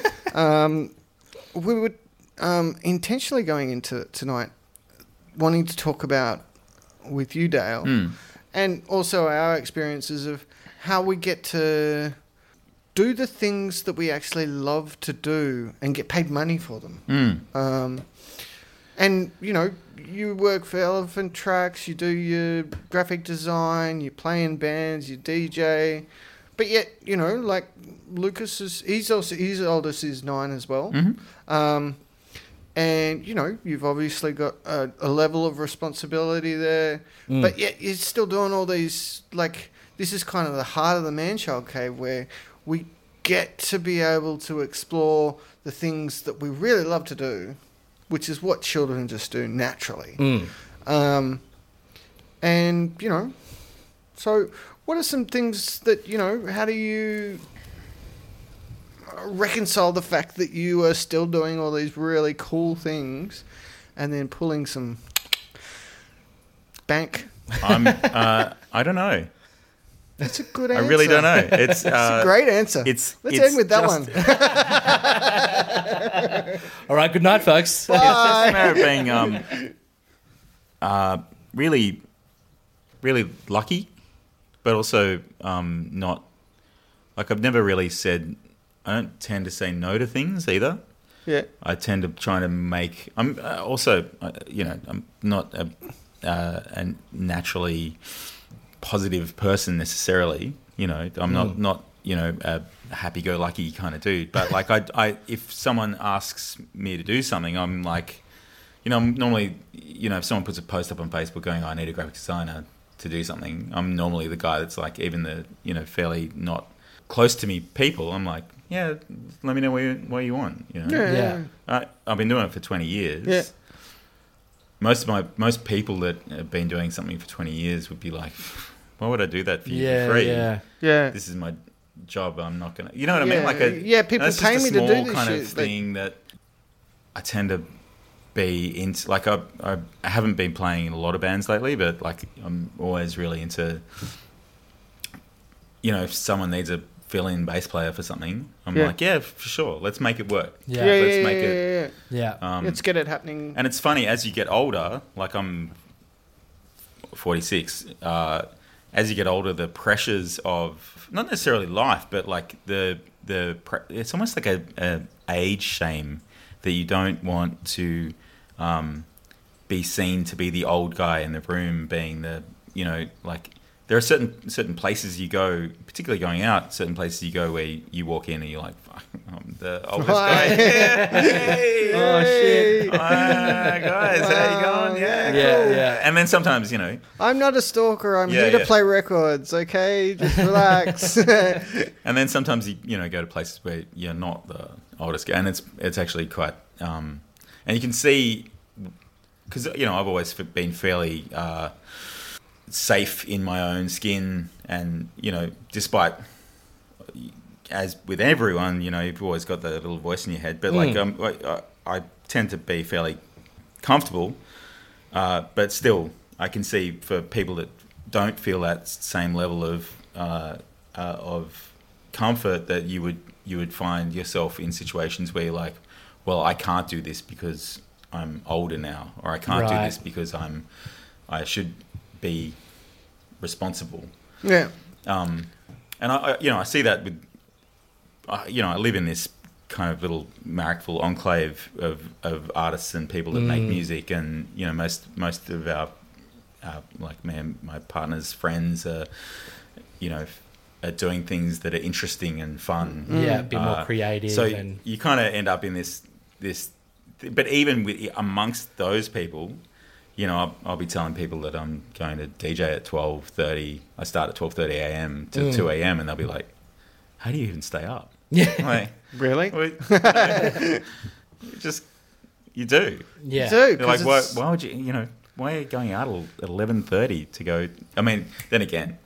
we were intentionally going into tonight wanting to talk about with you, Dale, and also our experiences of how we get to do the things that we actually love to do and get paid money for them. And, you work for Elephant Tracks, you do your graphic design, you play in bands, you DJ. But yet, like Lucas his oldest is 9 as well. And, you've obviously got a level of responsibility there. But yet you're still doing all these, like, this is kind of the heart of the Man-Child Cave where we get to be able to explore the things that we really love to do, which is what children just do naturally. And, so what are some things that, how do you reconcile the fact that you are still doing all these really cool things and then pulling some bank? I don't know. That's a good answer. I really don't know. It's a great answer. Let's end with that one. All right, good night, folks. It's just a matter of being really, really lucky, but also not. Like, I've never really said. I don't tend to say no to things either. Yeah. I tend to try to make. I'm also, I'm not a naturally positive person necessarily. I'm not a happy-go-lucky kind of dude. But like, I if someone asks me to do something, I'm like, I'm normally, if someone puts a post up on Facebook going, I need a graphic designer to do something, I'm normally the guy that's like, even the fairly not close to me people, I'm like, yeah, let me know what you want. Yeah. I've been doing it for 20 years. Yeah. Most people that have been doing something for 20 years would be like, why would I do that for you for free? Yeah. This is my job. I'm not gonna. You know what I mean? Like, people that's pay just me a to small do this kind shit. of thing that I tend to be into. Like, I haven't been playing in a lot of bands lately, but like, I'm always really into. If someone needs a fill-in bass player for something, I'm like, yeah, for sure, let's make it work. Let's make it. Let's get it happening. And it's funny, as you get older, like I'm 46, as you get older, the pressures of not necessarily life, but like it's almost like a age shame that you don't want to be seen to be the old guy in the room, being the like. There are certain places you go, particularly going out, certain places you go where you walk in and you're like, fuck, I'm the oldest guy. Hey, Oh, shit. Guys, how you going? Yeah, Yeah, cool. yeah. And then sometimes, I'm not a stalker. I'm here to Yeah. play records, okay? Just relax. and then sometimes you go to places where you're not the oldest guy, and it's actually quite, and you can see, because I've always been fairly safe in my own skin, and despite, as with everyone, you've always got the little voice in your head, but like I tend to be fairly comfortable, but still I can see for people that don't feel that same level of comfort, that you would find yourself in situations where you're like, well, I can't do this because I'm older now, or I can't do this because I should be responsible. Yeah. And I see that with, I live in this kind of little Marrickville enclave of artists and people that make music, and most of our like my partner's friends are doing things that are interesting and fun. Yeah, a bit more creative. So and you kind of end up in this, but even amongst those people, you know, I'll be telling people that I'm going to DJ at 12:30. I start at 12:30 a.m. to 2 a.m. and they'll be like, "How do you even stay up?" Yeah. Like, Really? well, you do. Yeah. You do, They're like, 'cause why would you? You know, why are you going out at 11:30 to go? I mean, then again,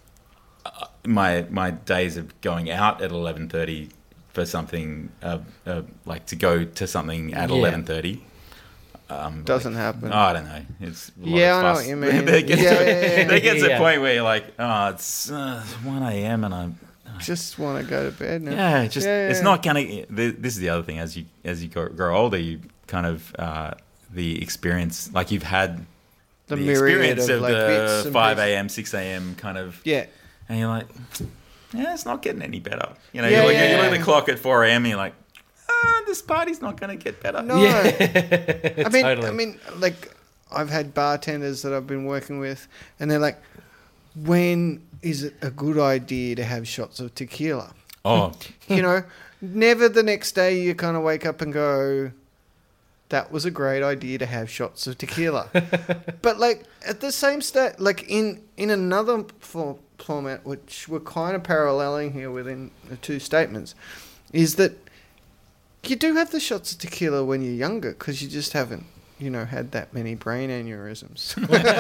my days of going out at 11:30 for something like to go to something at 11:30. doesn't happen. I don't know. It's a lot Yeah, of I know fuss. what you mean. There gets to a Yeah. point where you're like, oh, it's 1 a.m. and I'm Just want to go to bed now. yeah, it's Yeah. not gonna. This is the other thing. As you grow older, you kind of the experience, like you've had The the myriad experience of like bits the and 5 pieces. a.m., 6 a.m. kind of, Yeah. and you're like, yeah, it's not getting any better. You know, Yeah, you look yeah. at the clock at 4 a.m. and you're like, this party's not going to get better. No. Yeah. I mean, like, I've had bartenders that I've been working with, and they're like, when is it a good idea to have shots of tequila? Oh, You know, never the next day you kind of wake up and go, that was a great idea to have shots of tequila. But, like, at the same state, like, in another format, which we're kind of paralleling here within the two statements, is that you do have the shots of tequila when you're younger because you just haven't, you know, had that many brain aneurysms.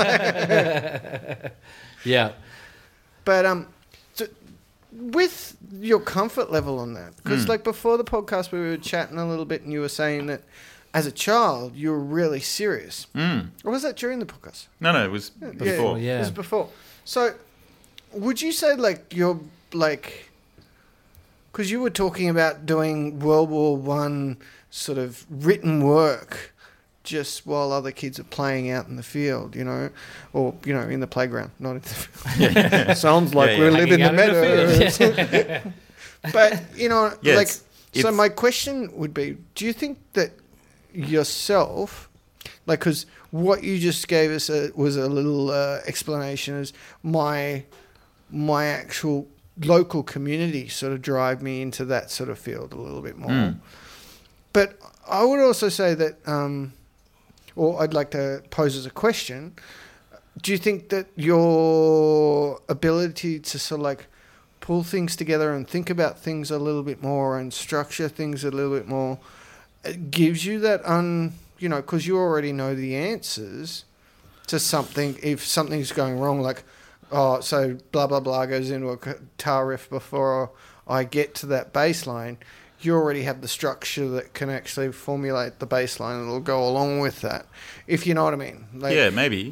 Yeah. But so with your comfort level on that, because like before the podcast we were chatting a little bit, and you were saying that as a child you were really serious. Or was that during the podcast? no, it was before. Yeah. It was before. So would you say like you're like, because you were talking about doing World War One sort of written work just while other kids are playing out in the field, you know, or, you know, in the playground, not in the field. Sounds like Yeah, we yeah. live in the Hanging out in meadows. But, you know, Yeah, like, it's- so my question would be, do you think that yourself, like, because what you just gave us was a little explanation as my actual local community sort of drive me into that sort of field a little bit more. But I would also say that, or I'd like to pose as a question, do you think that your ability to sort of like pull things together and think about things a little bit more and structure things a little bit more, it gives you that you know, because you already know the answers to something, if something's going wrong, like, oh, so blah, blah, blah goes into a guitar riff before I get to that bass line, you already have the structure that can actually formulate the bass line that'll go along with that, if you know what I mean. Like, Yeah, maybe.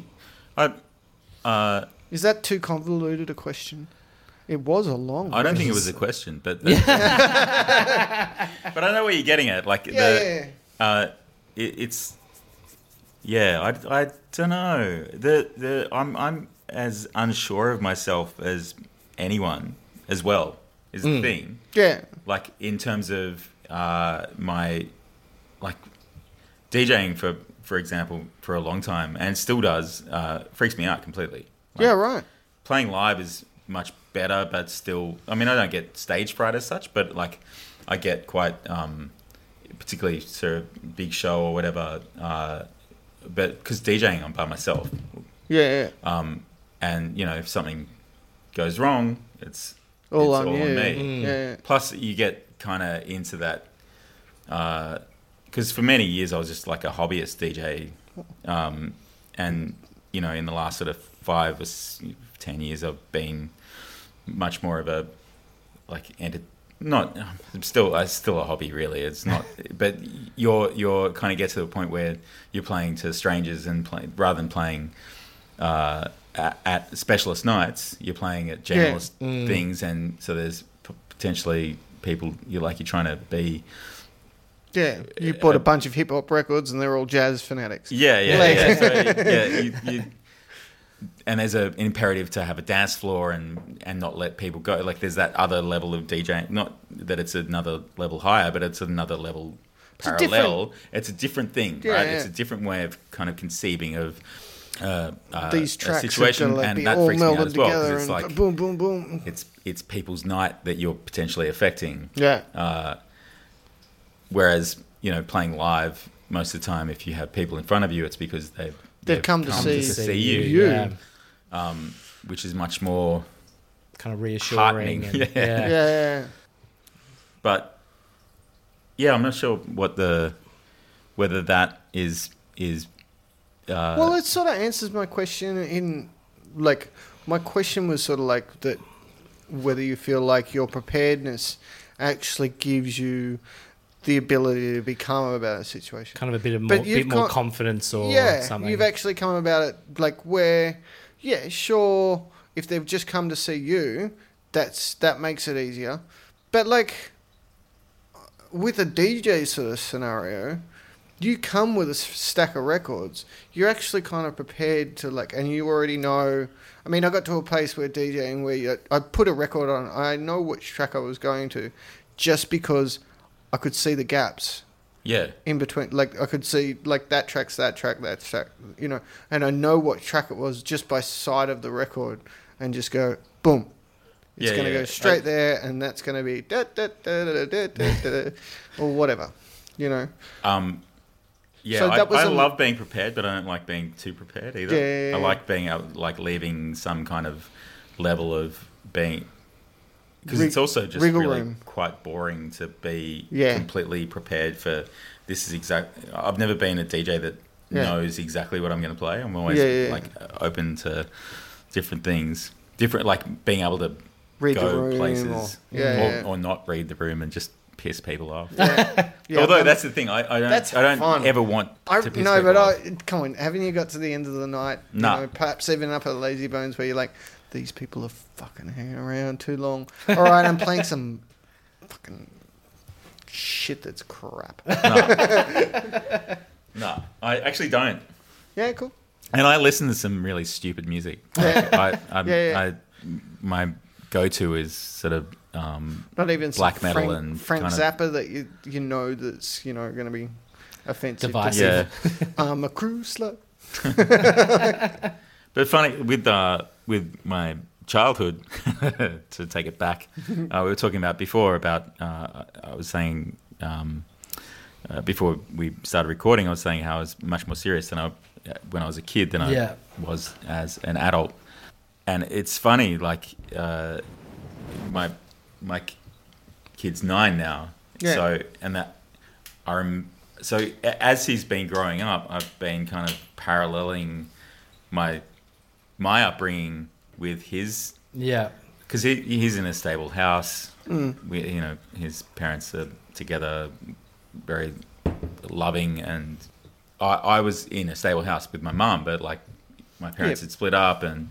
is that too convoluted a question? It was a long I don't think it was a question, but but I know where you're getting at. Like it's I don't know. I'm as unsure of myself as anyone as well is the thing. Yeah. Like in terms of my like DJing for example for a long time and still does freaks me out completely. Like, Yeah, right. playing live is much better, but still, I mean, I don't get stage fright as such, but like I get quite, particularly sort of big show or whatever, but because DJing, I'm by myself. Yeah. And, you know, if something goes wrong, it's All on you. me. Yeah. Plus, you get kind of into that, because for many years I was just like a hobbyist DJ, and, you know, in the last sort of 5 or 10 years, I've been much more of a like still a hobby really. It's not, but you're kind of get to the point where you're playing to strangers and rather than playing at specialist nights, you're playing at generalist things, and so there's potentially people you're trying to be. Yeah, you bought a bunch of hip hop records and they're all jazz fanatics. Yeah. So, you and there's an imperative to have a dance floor and not let people go. Like there's that other level of DJing. Not that it's another level higher, but it's another level parallel. It's a different thing, right? Yeah. It's a different way of kind of conceiving of These a tracks situation, have got to and be that all freaks me out melded as well. 'Cause together it's and like boom, boom, boom. it's people's night that you're potentially affecting. Yeah. Whereas, you know, playing live, most of the time, if you have people in front of you, it's because they've they've come to see you. Yeah. Which is much more Kind of reassuring. heartening. And, Yeah. Yeah. But yeah, I'm not sure whether that is Well, it sort of answers my question in, like, my question was sort of like that, whether you feel like your preparedness actually gives you the ability to be calm about a situation. kind of a bit But you've more got- confidence or Yeah, something. you've actually come about it like where, yeah, sure, if they've just come to see you, that makes it easier. But like with a DJ sort of scenario, you come with a stack of records. You're actually kind of prepared to like, and you already know. I mean, I got to a place where DJing where I put a record on. I know which track I was going to, just because I could see the gaps yeah. in between. Like I could see like that track, you know, and I know what track it was just by sight of the record, and just go boom. It's Yeah, going to yeah. go straight there, and that's going to be da, da, da, da, da, da, da, or whatever, you know. Yeah, So that was I a- love being prepared, but I don't like being too prepared either. Yeah. I like being like leaving some kind of level of being, because it's also just wriggle really room. quite boring to be Yeah. completely prepared for. This is exact. I've never been a DJ that Yeah. knows exactly what I'm going to play. I'm always Yeah. like open to different things, different like being able to Read the go room places or not read the room and just piss people off. Yeah, Although but- that's the thing, I That's don't fun. ever want I to piss no, people but off. come on, haven't you got to the end of the night? Nah. You know, perhaps even up at Lazy Bones, where you're like, these people are fucking hanging around too long. All right, I'm playing some fucking shit that's crap. No, I actually don't. Yeah, cool. And I listen to some really stupid music. Yeah. Yeah. My go-to is sort of Not even some black metal Frank, and Frank kind of- Zappa that you know that's going to be offensive. to Divisive. people. yeah. I'm a crew slut. But funny with my childhood, to take it back, we were talking about before about I was saying before we started recording, I was saying how I was much more serious than when I was a kid than Yeah. I was as an adult. And it's funny, like my kid's 9 now, Yeah. so and that so as he's been growing up, I've been kind of paralleling my upbringing with his, Yeah. because he's in a stable house. His parents are together, very loving, and I was in a stable house with my mum, but like my parents had split up, and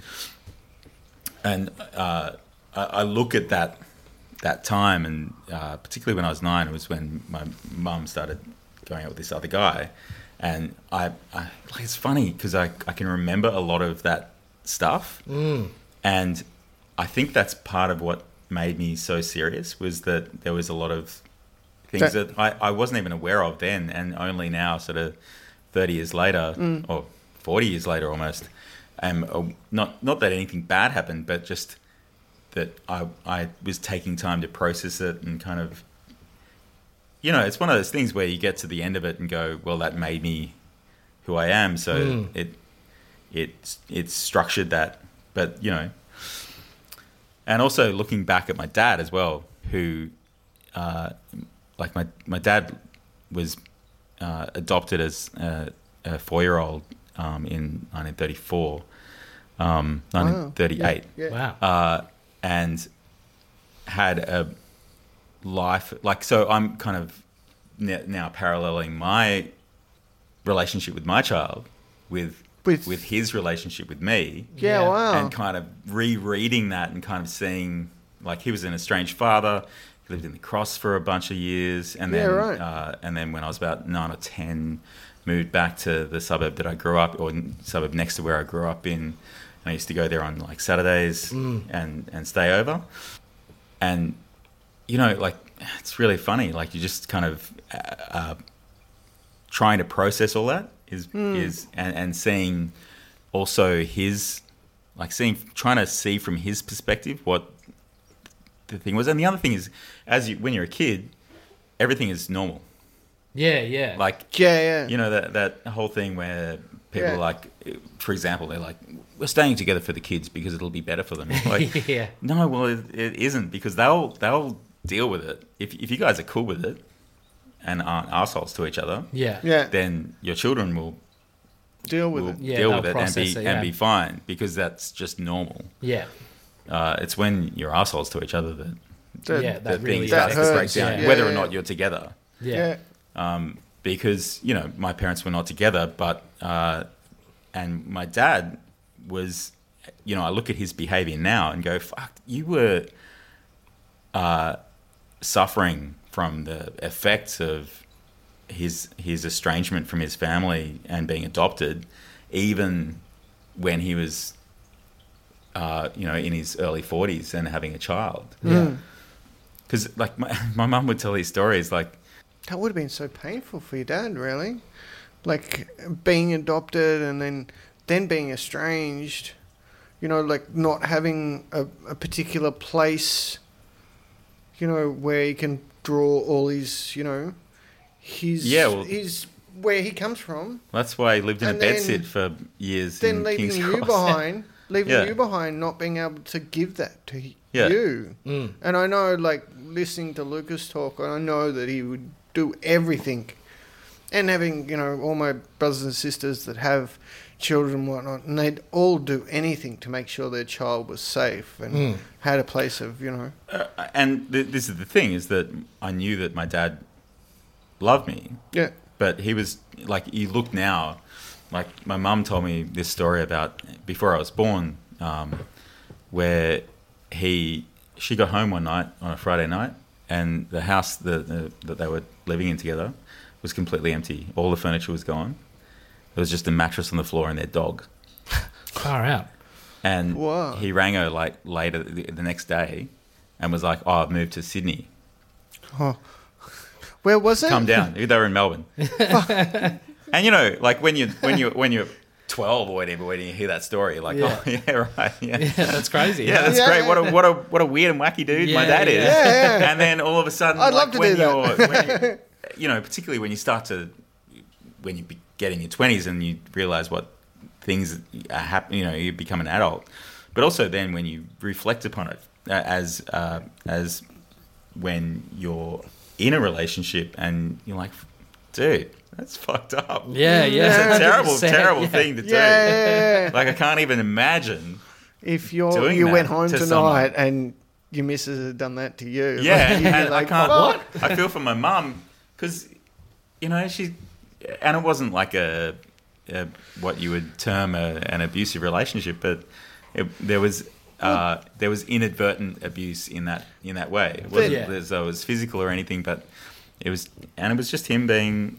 I look at that time, and particularly when I was 9, it was when my mum started going out with this other guy, and I like, it's funny because I can remember a lot of that stuff, and I think that's part of what made me so serious, was that there was a lot of things that I wasn't even aware of then, and only now, sort of 30 years later, or 40 years later almost, not that anything bad happened, but just that I was taking time to process it, and kind of, it's one of those things where you get to the end of it and go, well, that made me who I am, so it's structured that, but and also looking back at my dad as well, who like my dad was adopted as a 4-year-old in 1934, 1938. Yeah. Wow. And had a life like, so I'm kind of now paralleling my relationship with my child with his relationship with me, Yeah, Yeah. wow. and kind of rereading that and kind of seeing, like, he was an estranged father. He lived in the Cross for a bunch of years, and then and then when I was about 9 or 10, moved back to the suburb that I grew up, or suburb next to where I grew up in. And I used to go there on like Saturdays and stay over. And like, it's really funny. Like, you just kind of trying to process all that is and seeing also his, like, trying to see from his perspective what the thing was. And the other thing is, when you're a kid, everything is normal. Yeah. Like, Yeah. that whole thing where people are like, for example, they're like, we're staying together for the kids because it'll be better for them. Like, Yeah. no, well, it isn't, because they'll deal with it. If you guys are cool with it and aren't assholes to each other, Yeah. Yeah. then your children will Deal with it. Yeah, deal they'll with it and process be it, yeah. and be fine, because that's just normal. Yeah. It's when you're assholes to each other that Yeah, that really things that start to break hurts. down, Yeah. whether or Yeah. not you're together. Yeah. Because my parents were not together, but and my dad was, I look at his behaviour now and go, "Fuck, you were suffering from the effects of his estrangement from his family and being adopted, even when he was, in his early 40s and having a child." Yeah. Because like my mum would tell these stories, like, That would have been so painful for your dad, really. Like being adopted and then being estranged. Like not having a particular place, where he can draw all his, his where he comes from. that's why he lived in And a then- bedsit for years. Then in leaving King's you Cross. behind, Yeah. you behind, not being able to give that to Yeah. you. Mm. And I know, like, listening to Lucas talk, I know that he would do everything. And having, all my brothers and sisters that have children and whatnot, and they'd all do anything to make sure their child was safe and had a place of, And this is the thing, is that I knew that my dad loved me, yeah. but he was like, you look now, like my mum told me this story about before I was born, where she got home one night on a Friday night, and the house that they were living in together was completely empty. All the furniture was gone. There was just a mattress on the floor and their dog. Far out. And Wow. he rang her like later the next day and was like, "Oh, I've moved to Sydney. Oh. Where was it? Come down." They were in Melbourne. And like when you're 12 or whatever, when you hear that story, you're like, Yeah. "Oh, yeah, right, yeah." Yeah, that's crazy. Yeah, that's Yeah, great. yeah. What a weird and wacky dude my Yeah, dad is. yeah. Yeah. And then all of a sudden, I'd like, love to when do that. when particularly when you start to, when you get in your 20s and you realise what things are happening, you become an adult. But also then when you reflect upon it as when you're in a relationship and you're like, dude, that's fucked up. Yeah, yeah. It's a terrible, 100%, terrible yeah. thing to do. Yeah. Like, I can't even imagine. If Doing you that went home to tonight someone. and your missus had done that to you. Yeah, like, you'd be and like, I can't. "Fuck." I feel for my mum because, she, and it wasn't like a what you would term an abusive relationship, but there was inadvertent abuse in that way. It wasn't Yeah. as though it was physical or anything, but it was just him being,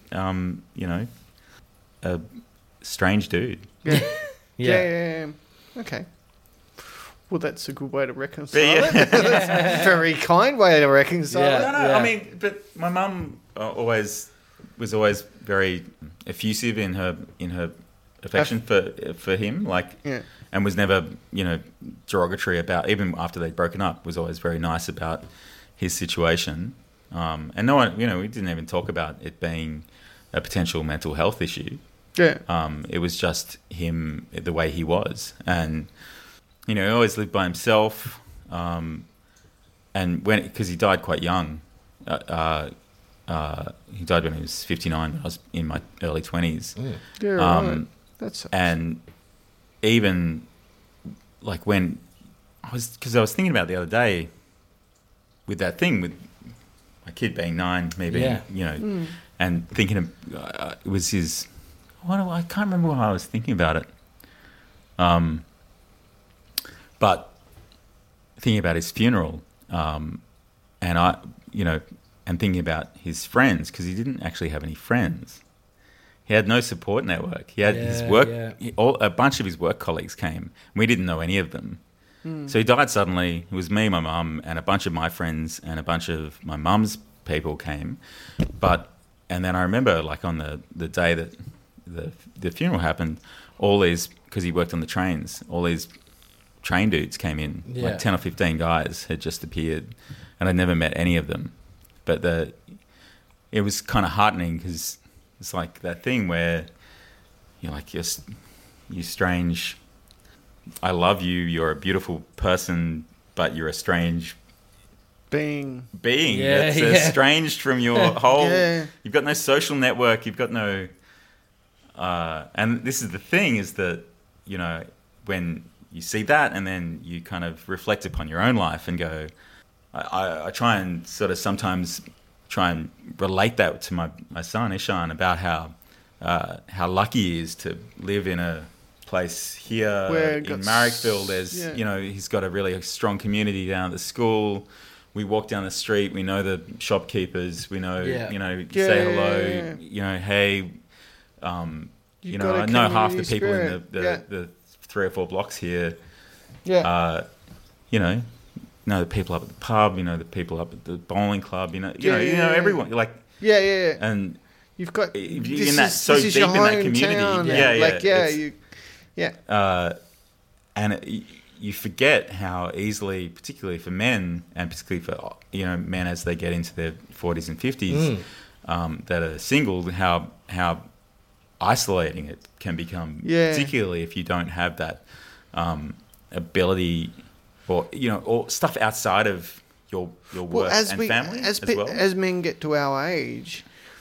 a strange dude. Yeah. Yeah. Yeah. Okay. Well, that's a good way to reconcile But it. That's a very kind way to reconcile Yeah. it. No, Yeah. I mean, but my mum was always very effusive in her affection for him, like, Yeah. and was never derogatory about, even after they'd broken up, was always very nice about his situation, and no one, we didn't even talk about it being a potential mental health issue. Yeah. It was just him, the way he was, and he always lived by himself, and because he died quite young. He died when he was 59. When I was in my early 20s. Yeah, right. That's And even like when because I was thinking about it the other day with that thing with my kid being 9, maybe, Yeah. and thinking of, it was his, I can't remember why I was thinking about it. But thinking about his funeral, and and thinking about his friends, because he didn't actually have any friends. He had no support network. He had his Yeah, work, yeah. a bunch of his work colleagues came. We didn't know any of them. So he died suddenly. It was me, my mum, and a bunch of my friends, and a bunch of my mum's people came. And then I remember, like, on the day that the funeral happened, all these, because he worked on the trains, all these train dudes came in, Yeah. like 10 or 15 guys had just appeared, and I'd never met any of them. But it was kind of heartening, because it's like that thing where you're like, yes, you strange. I love you. You're a beautiful person, but you're a strange being. Yeah, That's yeah. estranged from your whole. Yeah. You've got no social network. You've got no. And this is the thing: is that when you see that, and then you kind of reflect upon your own life and go, I try and sort of sometimes try and relate that to my son Ishan about how lucky he is to live in a place here Where in Marrickville. There's he's got a really strong community down at the school. We walk down the street. We know the shopkeepers. We know say hello. Hey. I know half the people in the 3 or 4 blocks here. Yeah. Know the people up at the pub. The people up at the bowling club. Everyone. Like. Yeah. And you've got you're deep in that community. And you forget how easily, particularly for men, and particularly for men as they get into their 40s and 50s, that are single, how isolating it can become, particularly if you don't have that ability, or stuff outside of your work and family as well. As men get to our age,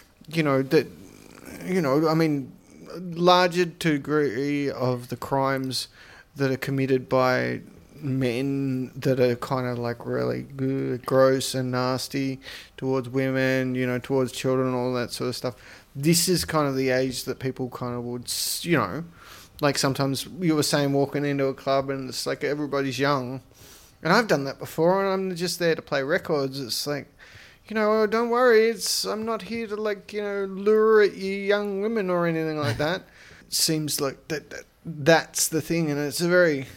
larger degree of the crimes that are committed by men that are kind of like really gross and nasty towards women, towards children, all that sort of stuff. This is kind of the age that people kind of would, like sometimes you were saying walking into a club and it's like everybody's young. And I've done that before and I'm just there to play records. It's like, don't worry, I'm not here to lure at you young women or anything like that. It seems like that's the thing, and it's a very,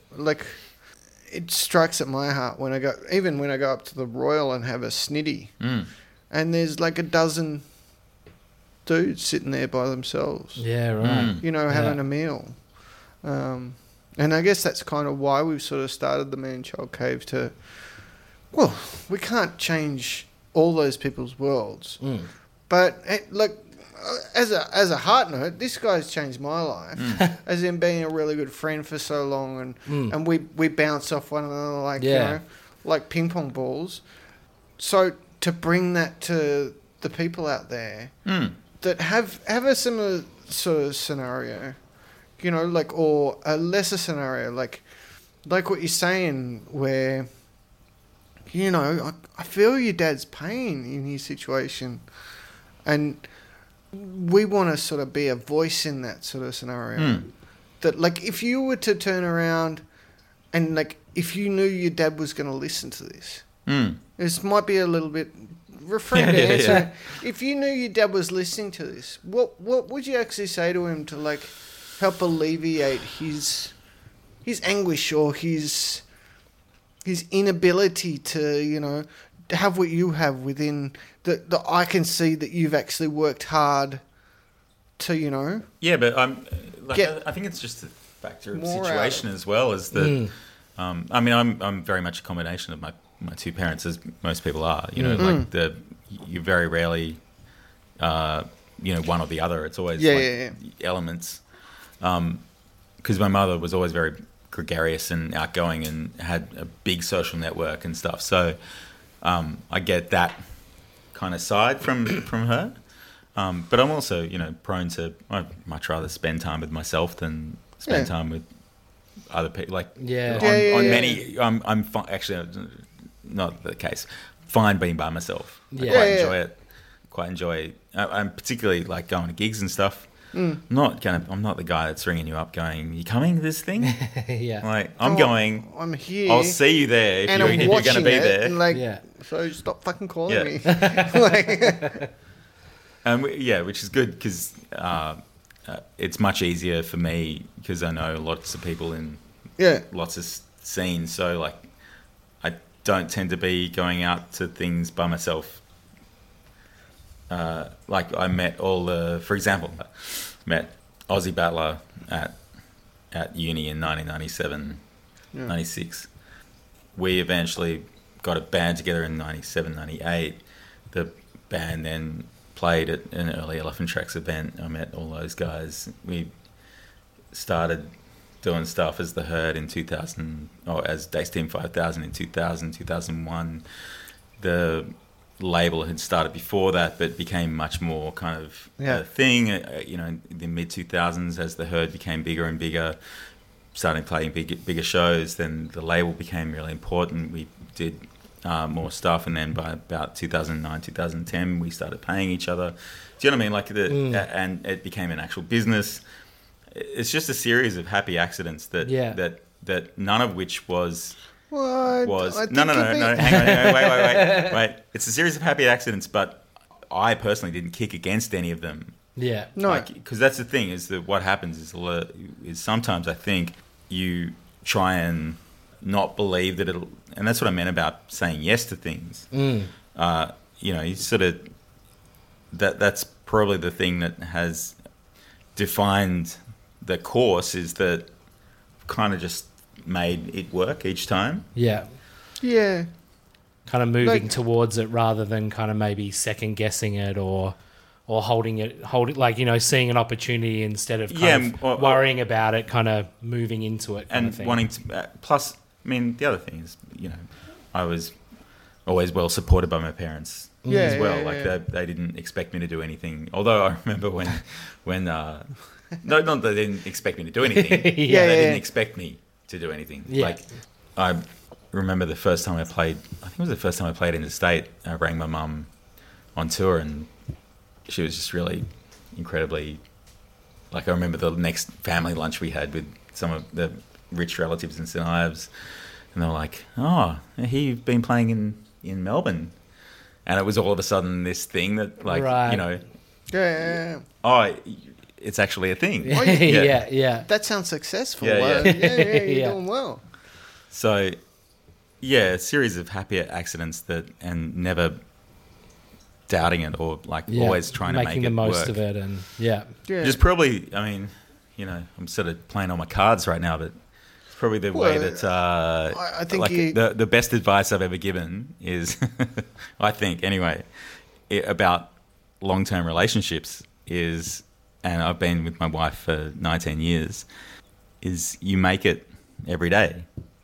it strikes at my heart when I go up to the Royal and have a snitty, and there's like a dozen dudes sitting there by themselves. Yeah, right. Having a meal. And I guess that's kind of why we've sort of started the Man Child Cave to, well, we can't change all those people's worlds. But as a heart note, this guy's changed my life, as in being a really good friend for so long, and we bounce off one another like ping pong balls. So to bring that to the people out there that have a similar sort of scenario, or a lesser scenario, like what you're saying, where I feel your dad's pain in his situation, and we want to sort of be a voice in that sort of scenario. That if you were to turn around and if you knew your dad was going to listen to this, this might be a little bit refrain to answer. Yeah. If you knew your dad was listening to this, what would you actually say to him to help alleviate his anguish or his inability to have what you have within that I can see that you've actually worked hard to Yeah, but I think it's just a factor of situation as well as that. I'm very much a combination of my two parents, as most people are. You very rarely one or the other. It's always elements. Because my mother was always very gregarious and outgoing and had a big social network and stuff. So I get that kind of side from her. But I'm also, prone to, I'd much rather spend time with myself than spend time with other people. I'm actually not the case. Fine being by myself. I quite enjoy it. I'm particularly going to gigs and stuff. I'm not the guy that's ringing you up going, "You coming to this thing?" I'm going. I'm here. I'll see you there if you're going to be there. And so stop fucking calling me. Which is good because it's much easier for me because I know lots of people in lots of scenes. So I don't tend to be going out to things by myself. I met for example, met Ozzy Battler at uni in 1997, 96. We eventually got a band together in 97, 98. The band then played at an early Elephant Tracks event. I met all those guys. We started doing stuff as The Herd in 2000, or as Dace Team 5000 in 2000, 2001. The label had started before that, but became much more kind of a thing. In the mid 2000s, as The Herd became bigger and bigger, starting playing bigger shows, then the label became really important. We did more stuff, and then by about 2009, 2010, we started paying each other. Do you know what I mean? And it became an actual business. It's just a series of happy accidents that none of which was. No. Hang on, wait. It's a series of happy accidents, but I personally didn't kick against any of them. Yeah, no, because that's the thing is that what happens is sometimes I think you try and not believe that it'll, and that's what I meant about saying yes to things. You sort of that's probably the thing that has defined the course, is that kind of just made it work each time. Yeah. Kind of moving towards it rather than kind of maybe second guessing it or holding it, seeing an opportunity instead of worrying about it, kind of moving into it kind and of thing. Wanting to. Plus, I mean, the other thing is, I was always well supported by my parents as well. They didn't expect me to do anything. Although I remember when no, not that they didn't expect me to do anything. They didn't expect me to do anything. Like, I remember the first time I played, I think it was the first time I played interstate. I rang my mum on tour, and she was just really incredibly, I remember the next family lunch we had with some of the rich relatives in St Ives, and they were like, "Oh, you've been playing in Melbourne," and it was all of a sudden this thing that oh, it's actually a thing. Yeah. That sounds successful. You're doing well. So, a series of happy accidents and never doubting it or always trying to make it work. Making the most of it, and Just probably, I mean, I'm sort of playing all my cards right now, but it's probably the way that I think the best advice I've ever given is, I think anyway, about long-term relationships is, and I've been with my wife for 19 years, is you make it every day.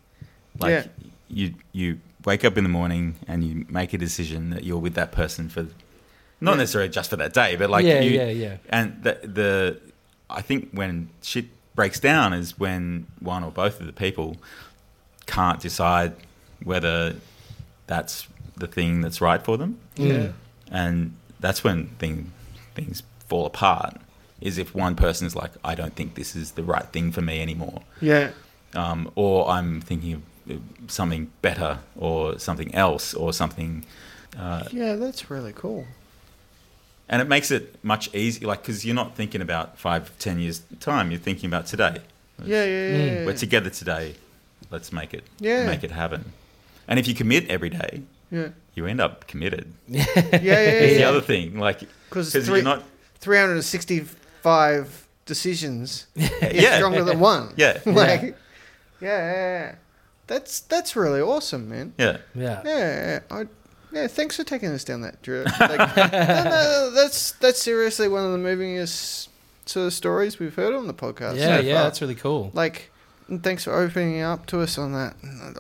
You wake up in the morning and you make a decision that you're with that person for, not necessarily just for that day, but And I think when shit breaks down is when one or both of the people can't decide whether that's the thing that's right for them. And that's when things fall apart, is if one person's like, I don't think this is the right thing for me anymore. Or I'm thinking of something better or something else or something. That's really cool. And it makes it much easier, because you're not thinking about 5-10 years' time. You're thinking about today. We're together today. Let's make it happen. And if you commit every day, you end up committed. It's the other thing, because you're not 365 decisions is stronger than one. That's really awesome, man. Thanks for taking us down that, Drew. That's seriously one of the movingest sort of stories we've heard on the podcast. That's really cool. And thanks for opening up to us on that.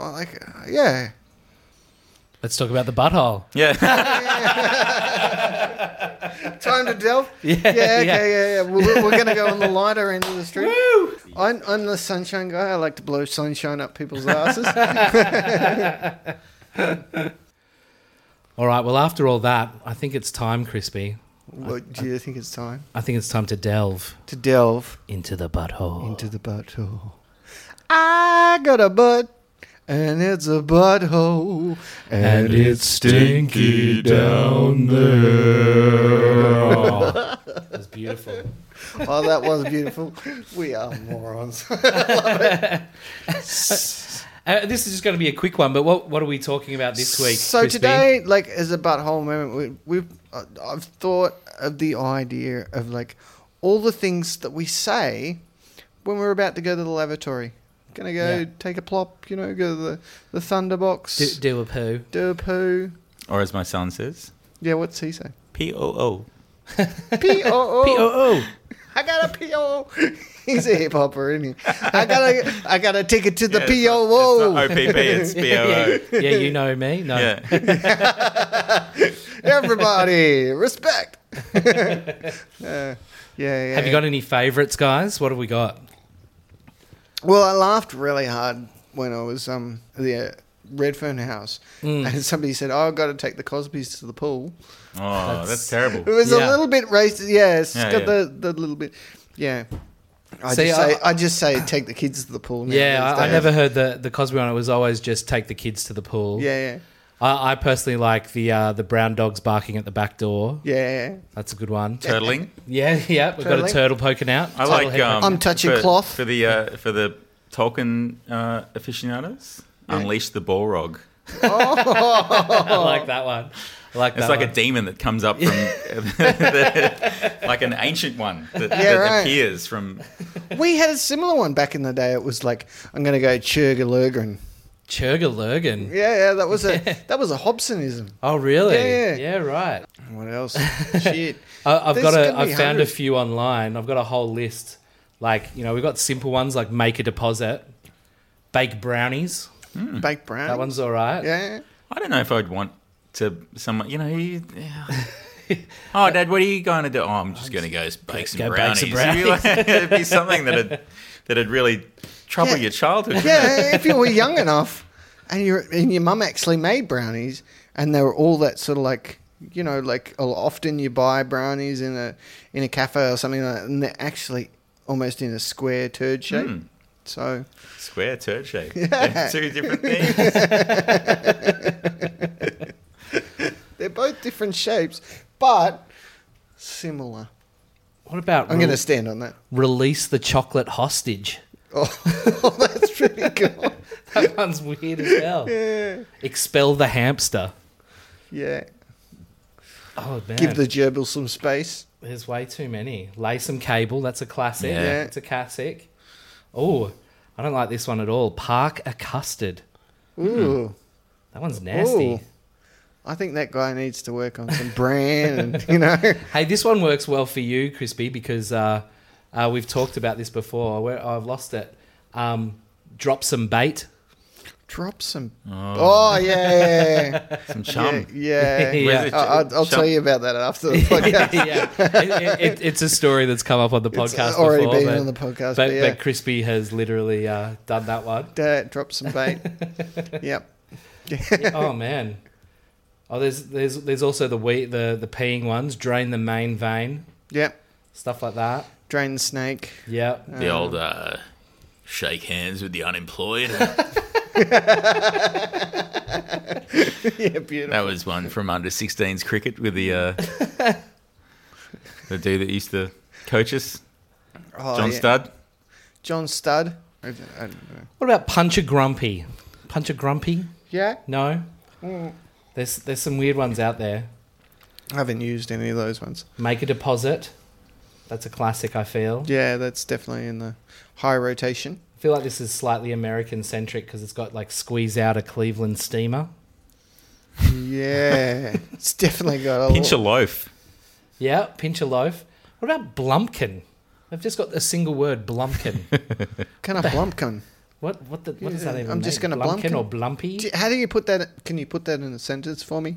Let's talk about the butthole. Time to delve. We're going to go on the lighter end of the street. Woo! I'm the sunshine guy. I like to blow sunshine up people's asses. All right. Well, after all that, I think it's time, Crispy. What do you think it's time? I think it's time to delve. Into the butthole. I got a butt. And it's a butthole, and it's stinky down there. Oh, that's beautiful. Oh, that was beautiful. We are morons. This is just going to be a quick one, but what are we talking about this week, So Crispy? today, as a butthole moment, I've thought of the idea of all the things that we say when we're about to go to the lavatory. Gonna go take a plop, go to the Thunderbox. Do a poo. Do a poo. Or as my son says. Yeah, what's he say? POO. P-O-O. P-O-O. I got a P-O-O. He's a hip hopper, isn't he? I got a ticket to the P-O-O. It's not OPP, it's BOO. Yeah, you know me. No. Yeah. Everybody, respect. Yeah. Have you got any favourites, guys? What have we got? Well, I laughed really hard when I was at the Redfern house, and somebody said, "Oh, I've got to take the Cosbys to the pool." Oh, that's terrible. It was a little bit racist. Yeah, it's Yeah, got yeah. the little bit. Yeah. See, I just say take the kids to the pool. Now Yeah, these I days. never heard the Cosby one. It was always just take the kids to the pool. Yeah, I personally like the brown dogs barking at the back door. yeah. That's a good one. Turtling. Yeah. We've got a Turtling. turtle poking out. I Turtle like. head poking- I'm touching cloth. for the Tolkien aficionados. Unleash the Balrog. I like that one. I like that It's like one. a demon that comes up from, like an ancient one that right. appears from. We had a similar one back in the day. It was like, I'm going to go Churgalurgan. Churgalurgan. Yeah, that was a Hobsonism. Oh, really? Yeah. right. What else? Shit. I've There's gonna be I've found a hundreds. few online. I've got a whole list. Like, we've got simple ones like make a deposit, bake brownies. Baked brown. That one's all right. Yeah. I don't know if I'd want to someone. Oh, Dad, what are you going to do? Oh, I'm just going to go bake some Go bake brownies. some brownies. It'd be something that'd really trouble Yeah. your childhood. Yeah, if you were young enough and your mum actually made brownies and they were all that sort of like, like often you buy brownies in a cafe or something like that, and they're actually almost in a square turd shape. So Square turd shape. They're two different things. they're both different shapes, but similar. What about I'm going to stand on that. release the chocolate hostage? Oh, that's pretty cool. That one's weird as hell. Yeah. Expel the hamster. Yeah. Oh, man. Give the gerbil some space. There's way too many. Lay some cable. That's a classic. Yeah. It's a classic. Oh, I don't like this one at all. Park a custard. Ooh. That one's nasty. Ooh. I think that guy needs to work on some brand and, Hey, this one works well for you, Crispy, because we've talked about this before. I've lost it. Drop some bait. drop some... Oh, yeah. Some chum. Yeah. Yeah. Where's it? I'll tell you about that after the podcast. Yeah, it's a story that's come up on the podcast It's already before. been on the podcast, but yeah. But Crispy has literally done that one. Drop some bait. Yep. Oh man. Oh, there's also the peeing ones. Drain the main vein. Yep. Stuff like that. Drain the snake. Yep. The old shake hands with the unemployed. Yeah, beautiful. That was one from under 16s cricket with the dude that used to coach us, Oh, John yeah. Studd. John Studd. I don't know. What about punch a grumpy? Punch a grumpy? Yeah. No. Mm. There's some weird ones out there. I haven't used any of those ones. Make a deposit. That's a classic, I feel. Yeah, that's definitely in the high rotation. I feel like this is slightly American centric because it's got like squeeze out a Cleveland steamer. Yeah. It's definitely got a Pinch a loaf. Yeah, pinch a loaf. What about blumpkin? They've just got a single word, blumpkin. kind of blumpkin. What does that even I'm mean? just gonna blumpkin blumpkin. or blumpy? How do you put that? Can you put that in a sentence for me?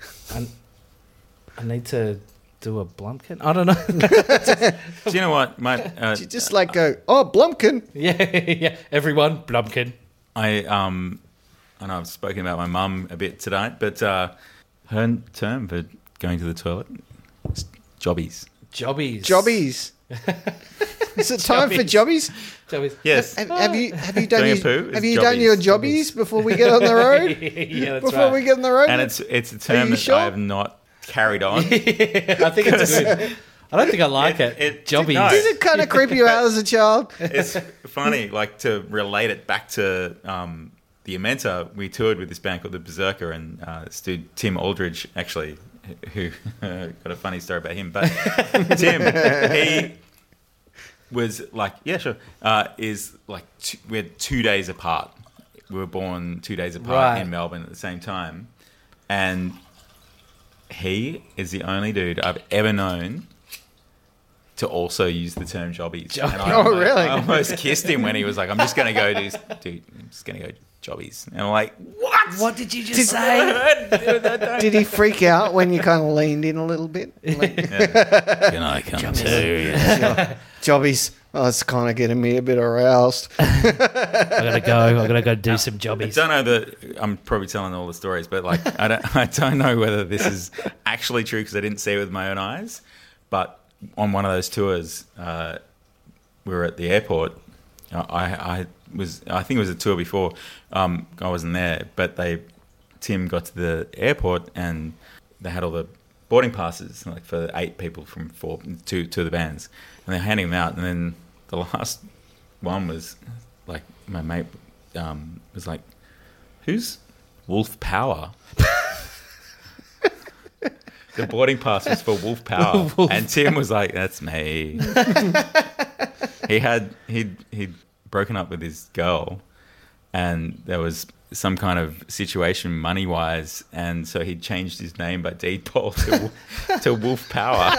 I need to do a blumpkin. I don't know. Do you know what, mate? Do you just like go, oh, blumpkin? yeah. Everyone, blumpkin. I know I've spoken about my mum a bit tonight, but her term for going to the toilet is jobbies. Jobbies. Jobbies. Is it time for jobbies? Jobbies. Yes. Have you done Doing a your, poo is have you done your jobbies. jobbies before we get on the road? Yeah, that's Before right. we get on the road? And it's a term you that sure? I have not carried on. I think it's good. I don't think I like it. Jobbies. no. Did it kind of creep you out as a child? It's funny, like to relate it back to the Amenta. We toured with this band called the Berserker, and this dude Tim Aldridge, actually, who got a funny story about him. But Tim, he was like, yeah, sure, is like we're 2 days apart. We were born 2 days apart Right. in Melbourne at the same time, and he is the only dude I've ever known to also use the term jobbies. And really? I almost kissed him when he was like, I'm just going to go jobbies. And I'm like, what? What did you just say? Did he freak out when you kind of leaned in a little bit? Like, Can I come too? jobbies. Oh, it's kind of getting me a bit aroused. I gotta go do some I jobbies. don't know that I'm probably telling all the stories, but like I don't know whether this is actually true because I didn't see it with my own eyes. But on one of those tours, we were at the airport. I think it was a tour before. I wasn't there, but Tim got to the airport and they had all the boarding passes like for 8 people from two of the bands, and they're handing them out. And then the last one was like my mate was like, "Who's Wolf Power?" The boarding pass was for Wolf Power, and Tim was like, "That's me." He'd broken up with his girl, and there was some kind of situation money wise, and so he changed his name by default to Wolf Power.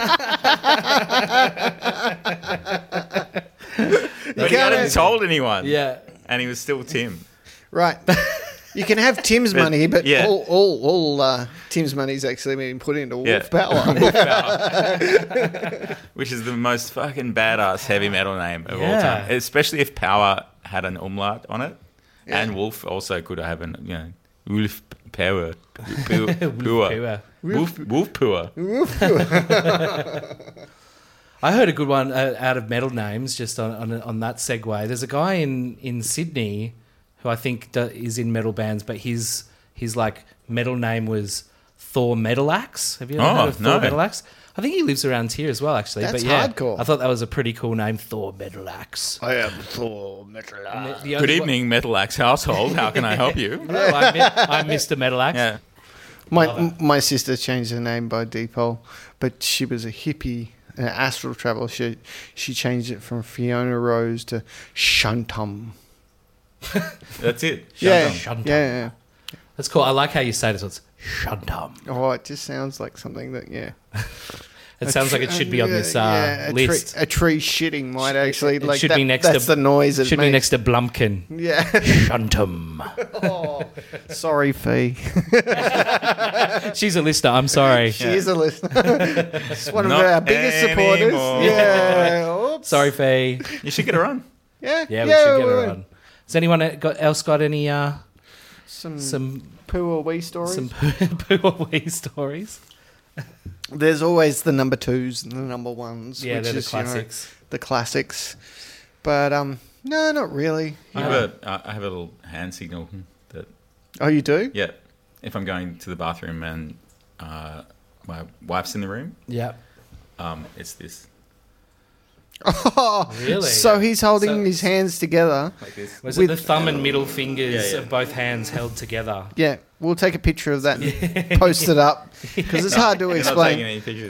But he hadn't told anyone. Yeah. And he was still Tim. Right. You can have Tim's money, but yeah. all Tim's money's actually been put into Wolf Power. Wolf Power. Which is the most fucking badass heavy metal name of all time. Especially if Power had an umlaut on it. Yeah. And Wolf also could have Wolf Power. Wolf Power. I heard a good one out of metal names just on that segue. There's a guy in Sydney who I think is in metal bands, but his like metal name was Thor Metal Axe. Have you ever heard of Thor Metal Axe? I think he lives around here as well, actually. That's but yeah, hardcore. I thought that was a pretty cool name, Thor Metal Axe. I am Thor Metal Axe. Good evening, Metal Axe household. How can I help you? I'm Mr. Metal Axe. Yeah. My sister changed her name by default, but she was a hippie, an astral traveler. She changed it from Fiona Rose to Shantum. That's it. Yeah. Shantum. Yeah. That's cool. I like how you say it. So it's Shantum. Oh, it just sounds like something that, It sounds like it should be on this list. A tree shitting might actually It like should that, be next that's to the noise it should be makes. next to Blumpkin. Yeah. Shantum. Oh, sorry, Fee. She's a listener. I'm sorry. She is a listener. She's one of Not our biggest supporters. anymore. Yeah. Oops. Sorry, Fee. You should get her on. Yeah. Yeah, we should get her on. Has anyone else got any some poo or wee stories? some poo or wee stories? There's always the number 2s and the number 1s. Yeah, which they're the is, classics. the classics. But no, not really. I have a little hand signal that. Oh, you do? Yeah, if I'm going to the bathroom and my wife's in the room, Yeah. it's this. Oh, Really? So he's holding So- his hands together. Like this. Was it the thumb and middle fingers Yeah. of both hands held together? Yeah, we'll take a picture of that and post it up because it's hard to You're not explain. taking any pictures.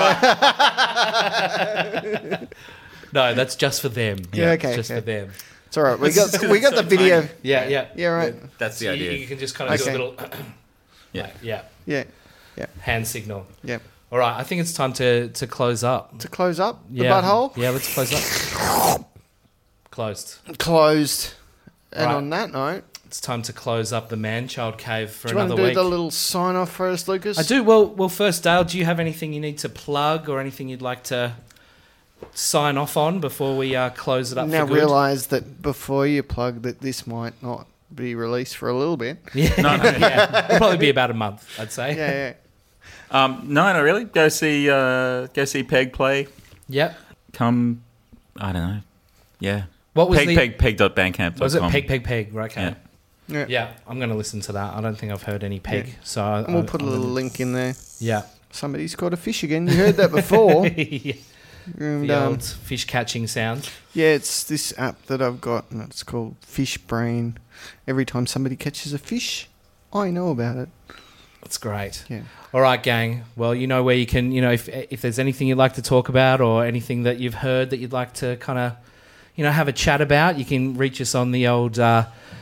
No, that's just for them. Yeah, okay, Just okay. for them. It's all right. We got It's the so video. tiny. Yeah. Yeah, right. That's the So idea. you can just kind of do a Okay. little Yeah. yeah, Yeah, hand signal. yeah. All right, I think it's time to close up. To close up the Yeah. butthole. Yeah, let's close up. Closed. Closed. And Right. on that note, It's time to close up the Man-Child Cave for do you want another to do week. the little sign off for us, Lucas? I do. Well, first, Dale, do you have anything you need to plug or anything you'd like to sign off on before we close it up Now for good? realise that before you plug that this might not be released for a little bit. Yeah, yeah. It'll probably be about a month, I'd say. Yeah. No, not really. Go see Peg play. Yep. Come, I don't know. Yeah. What was Peg.bandcamp.com. Was it Peg? Right, okay. Yeah. Yeah, I'm going to listen to that. I don't think I've heard any Peg, Yeah. so And we'll put a little link in there. Yeah. Somebody's caught a fish again. You heard that before. Yeah. And, The old fish catching sound. yeah, it's this app that I've got, and it's called Fish Brain. Every time somebody catches a fish, I know about it. That's great. Yeah. All right, gang. Well, you know where you can, if there's anything you'd like to talk about or anything that you've heard that you'd like to kind of, have a chat about, you can reach us on the old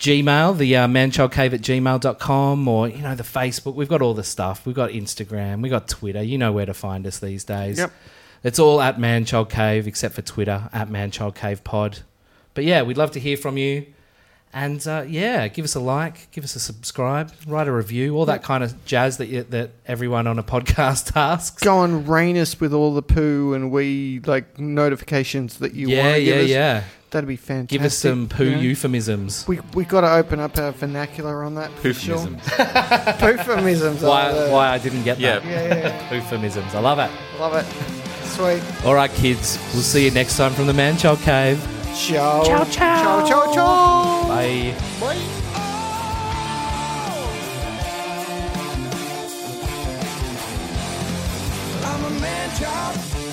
Gmail, the manchildcave@gmail.com, or, the Facebook. We've got all the stuff. We've got Instagram. We've got Twitter. You know where to find us these days. Yep. It's all at Manchild Cave, except for Twitter, at Manchild Cave Pod. But yeah, we'd love to hear from you. And give us a like, give us a subscribe, write a review, all that kind of jazz that everyone on a podcast asks. Go and rain us with all the poo and wee notifications that you want to give us. Yeah. That'd be fantastic. Give us some poo euphemisms. We got to open up our vernacular on that. Euphemisms. Euphemisms. Why I didn't get that. Yeah. Euphemisms. I love it. Love it. Sweet. All right, kids. We'll see you next time from the Manchild Cave. Ciao. Ciao, ciao. Ciao, ciao, ciao. Bye. Bye. I'm a man child.